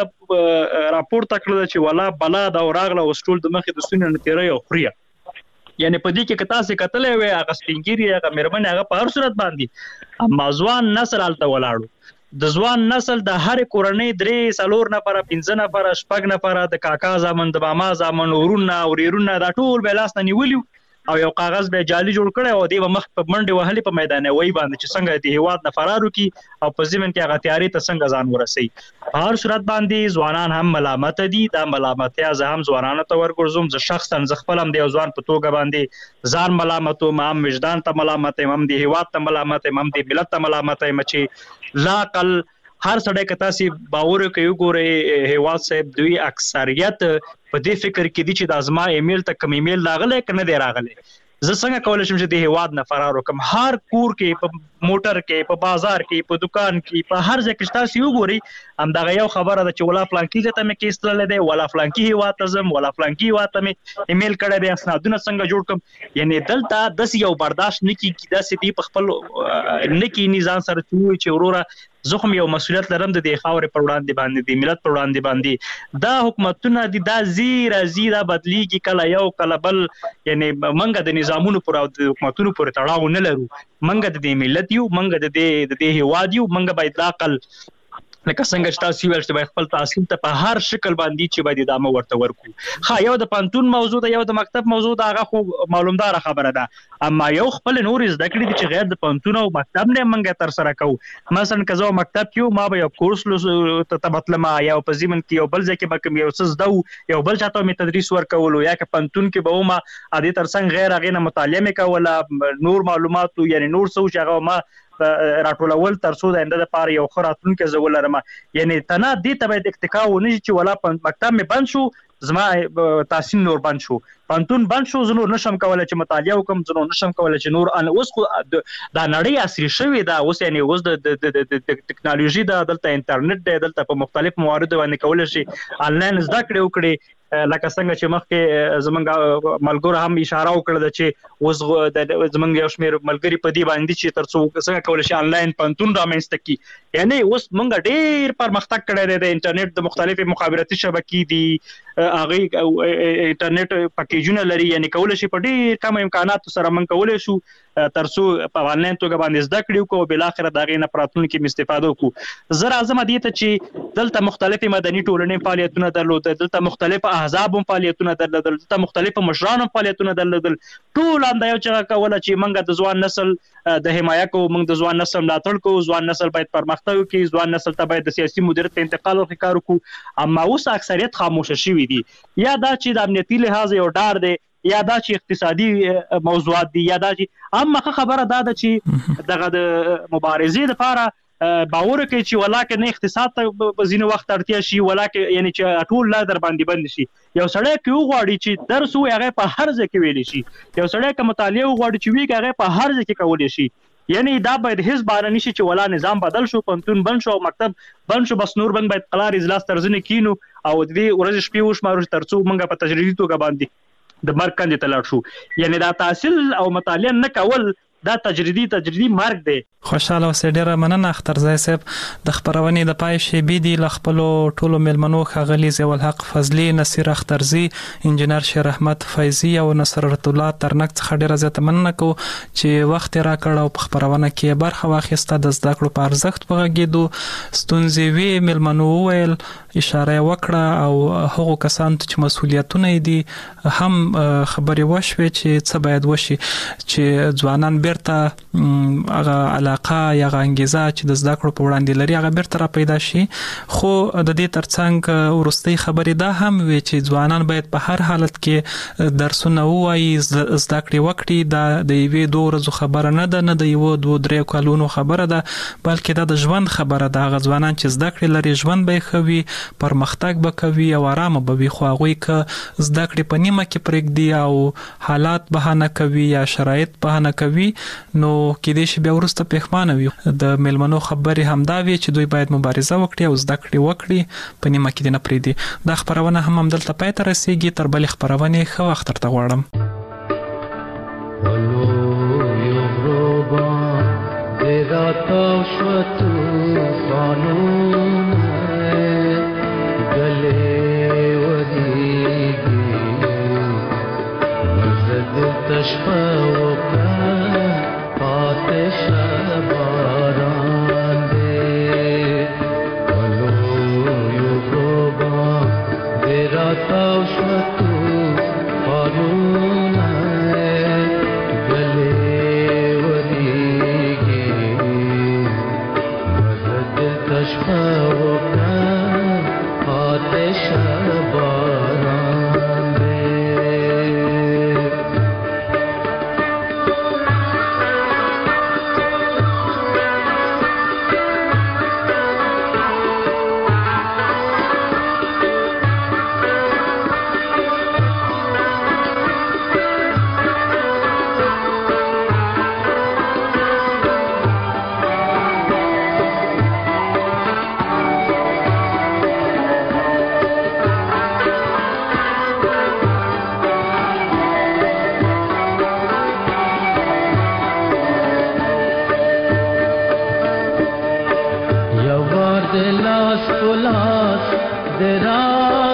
راپور تکړه چې ولا بلا دا راغله او ټول د مخې د سونې نتیره یو خوري یعنی په دې کې کتا سي کتلې وي هغه سپینګيري هغه مېرمن هغه په هر صورت باندې مازوان نسل الته ولاړو د ځوان نسل د هر کورنۍ درې څلور نفره پنځه نفره شپږ نفره د کاکا زامن د ماما زامن ورونه وريرونه دا ټول به لاس نه نیولیو او یو کاغذ به جالي جوړ کړي او دی به مخ په منډه وهلي په میدان وای باندې چې څنګه د هیواد نه فرارو کی او په ځمن کې هغه تیاری ته څنګه ځان ورسي. په هر صورت باندې ځوانان هم ملامت دي. دا ملامتیا زه هم ځوانانو ته ورګرځوم. زه شخصا زه خپل هم د ځوان په توګه باندې ځان ملامت او هم وجدان ته ملامت هم د هیواد ته ملامت هم د ملت ته ملامت هم چې لا قل هر سړی که تاسو باور کوي ګوره هیواد صاحب دوی اکثریت په دې فکر کې دي چې د ازما ایمیل ته کوم ایمیل راغلی کنه دی راغلی. زه څنګه کولای شم چې د هیواد نه فرار وکم؟ هر کور کې په موټر کې په بازار کې په دکان کې په هر ځای کې تاسو وګورئ همدغه یو خبره ده چې ولا فلانکی ته مې کیس تللی دی ولا فلانکی هیواد ته ځم ولا فلانکی هیواد ته مې ایمیل کړی دی اسنادونه څنګه جوړ کړم. یعنی دلته داسې یو برداشت نه کیږي داسې دی په خپل نه کینی ځان سره چې وروره زه هم یو مسؤلیت لرم د دې خاورې پر وړاندې باندې د ملت پر وړاندې باندې دا حکومتونه دي دا زیره زیره بدلیږي کله یو کله بل. یعنی منګه د نظامونو پر او د حکومتونو پر تړاو نه لرو. منګه د دې ملت یو منګه د دې د دې هیواد یو منګه باید عقل لکه څنګه چې تاسو ویل چې باید خپل تحصیل ته په هر شکل باندې چې باید ادامه ورته ورکو. ها یو د پانتون موضوع ده یو د مکتب موضوع ده هغه خو معلومدار خبره ده. اما یو خپل نور زده کړی چې غیر د پانتون او مکتب نه منګه تر سره کوو. مثلا که زه مکتب کې ما به یو کورس ته تبتلم یا په ځمن کې یو بل ځای کې به کوم یو څه زده یو بل چاته مې تدریس ورکولو یا که پانتون کې به ما عادي تر څنګه غیر هغه نه مطالعه مې کوله نور معلومات یعنی نور څه چې هغه ما راټولول تر څو د انده لپاره یو ښه راتلونکی زه ولرم. یعنی تنه دې ته باید اکتکا ونه شي چې ولا مکتب مې بند شو زما تحصیل نور بند شو پانتون بند شو زه نور نشم کولی چې مطالعه وکړم زه نور نشم کولی چې نور اوس خو دا نړۍ عصري شوې ده. اوس یعنی اوس د ټکنالوژي ده دلته انټرنیټ دی دلته په مختلف مواردو باندې کولی شي آنلاین زده کړې وکړي. لکه څنګه چې مخکې زمونږ ملګرو هم اشاره وکړه چې اوس زمونږ یو شمېر ملګري په دې باندې چې تر څو څنګه کولی شي آنلاین پانتون رامنځته کړي. یعنی اوس مونږ ډېر پرمختګ کړی دی د انټرنیټ د مختلفې مخابراتي شبکې دي هغې انټرنیټ پکیجونه لري. یعنی کولی شي په ډېر کم امکاناتو سره مونږ کولی شو تر څو په آنلاین توګه باندې زده کړي وکړو او بالاخره د هغې نه په راتلونکي کې استفاده وکړو. زه راځم دې ته چې دلته مختلفې مدني ټولنې فعالیتونه درلودل دلته مختلف احزاب هم فعالیتونه درلودل دلته مختلفو مشران هم فعالیتونه درلودل. ټول همدا یو چغه کوله چې موږ د ځوان نسل د حمایه کوو موږ د ځوان نسل ملاتړ کوو ځوان نسل باید پرمختګ وکړي ځوان نسل ته باید د سیاسي مدیریت ته انتقال ورکړي کار وکړو. اما اوس اکثریت خاموشه شوي دي. یا دا چې د امنیتي لحاظ یو ډار دی یا دا چې اقتصادي موضوعات دي یا دا چې اما خبره دا ده چې دغه د مبارزې لپاره باور کوي چې ولاکه نه اقتصاد ته په ځینې وخت اړتیا شي ولاکه یعنی چې ټول لا در باندې بند شي. یو سړی که وغواړي چې درس وي هغه په هر ځای کې ویلی شي. یو سړی که مطالعه وغواړي چې وي هغه په هر ځای کې کولی شي. یعنی دا باید هیڅ باره نشي چې ولا نظام بدل شو پانتون بند شو مکتب بند شو بس نور بند باید قلار اجلاس ترځنې کینو او د دې ورځې شپې وشمارو تر څو موږ په تجربي توګه باندې د مرګ کندې ته لاړ شو. یعنی دا تحصیل او مطالعه نه کول دا تجربي تجربي مرګ دی. خوشاله اوسئ. ډیره مننه اخترزی صاحب. د خبرونې د پای شیبې دي له خپلو ټولو میلمنو ښاغلي ضیاءالحق فضلي نصیر اخترزي انجینر شیر احمد فیضي او نصرت الله ترنک څخه ډیره زیاته مننه کوو چې وخت یې راکړ او په خبرونه کې برخه واخیسته. د زده کړو په ارزښت وغږېدو ستونزې وې میلمنو وویل اشاره وکړه او هغو کسانو ته چې مسؤلیتونه یې دي هم خبرې وشوې چې څه باید وشي چې ځوانان بیرته هغه علاقه یا هغه انګیزه چې د زده کړو په وړاندې لري هغه بیرته را پیدا شي. خو د دې ترڅنګ وروستۍ خبرې دا هم وي چې ځوانان باید په هر حالت کې درسونه ووایي زده کړې وکړي. دا د یوې دوه ورځو خبره نه ده نه د یو دوه درې کلونو خبره ده بلکې دا د ژوند خبره ده. هغه ځوانان چې زده کړې لري ژوند به یې ښه وي پرمختګ به کوي او ارامه به وي. خو هغوی که زده کړې په نیمه کې پرېږدي او حالات بهانه کوي یا شرایط بهانه کوي نو کېدای شي بیا وروسته پښیمانه وي. د میلمنو خبرې همدا وي چې دوی باید مبارزه وکړي او زده کړې وکړي په نیمه کې دې نه پرېږدي. دا خپرونه هم همدلته پای ته رسیږي. تر بلې خپرونې ښه وخت درته غواړم. پاتش باران دے de las olas de la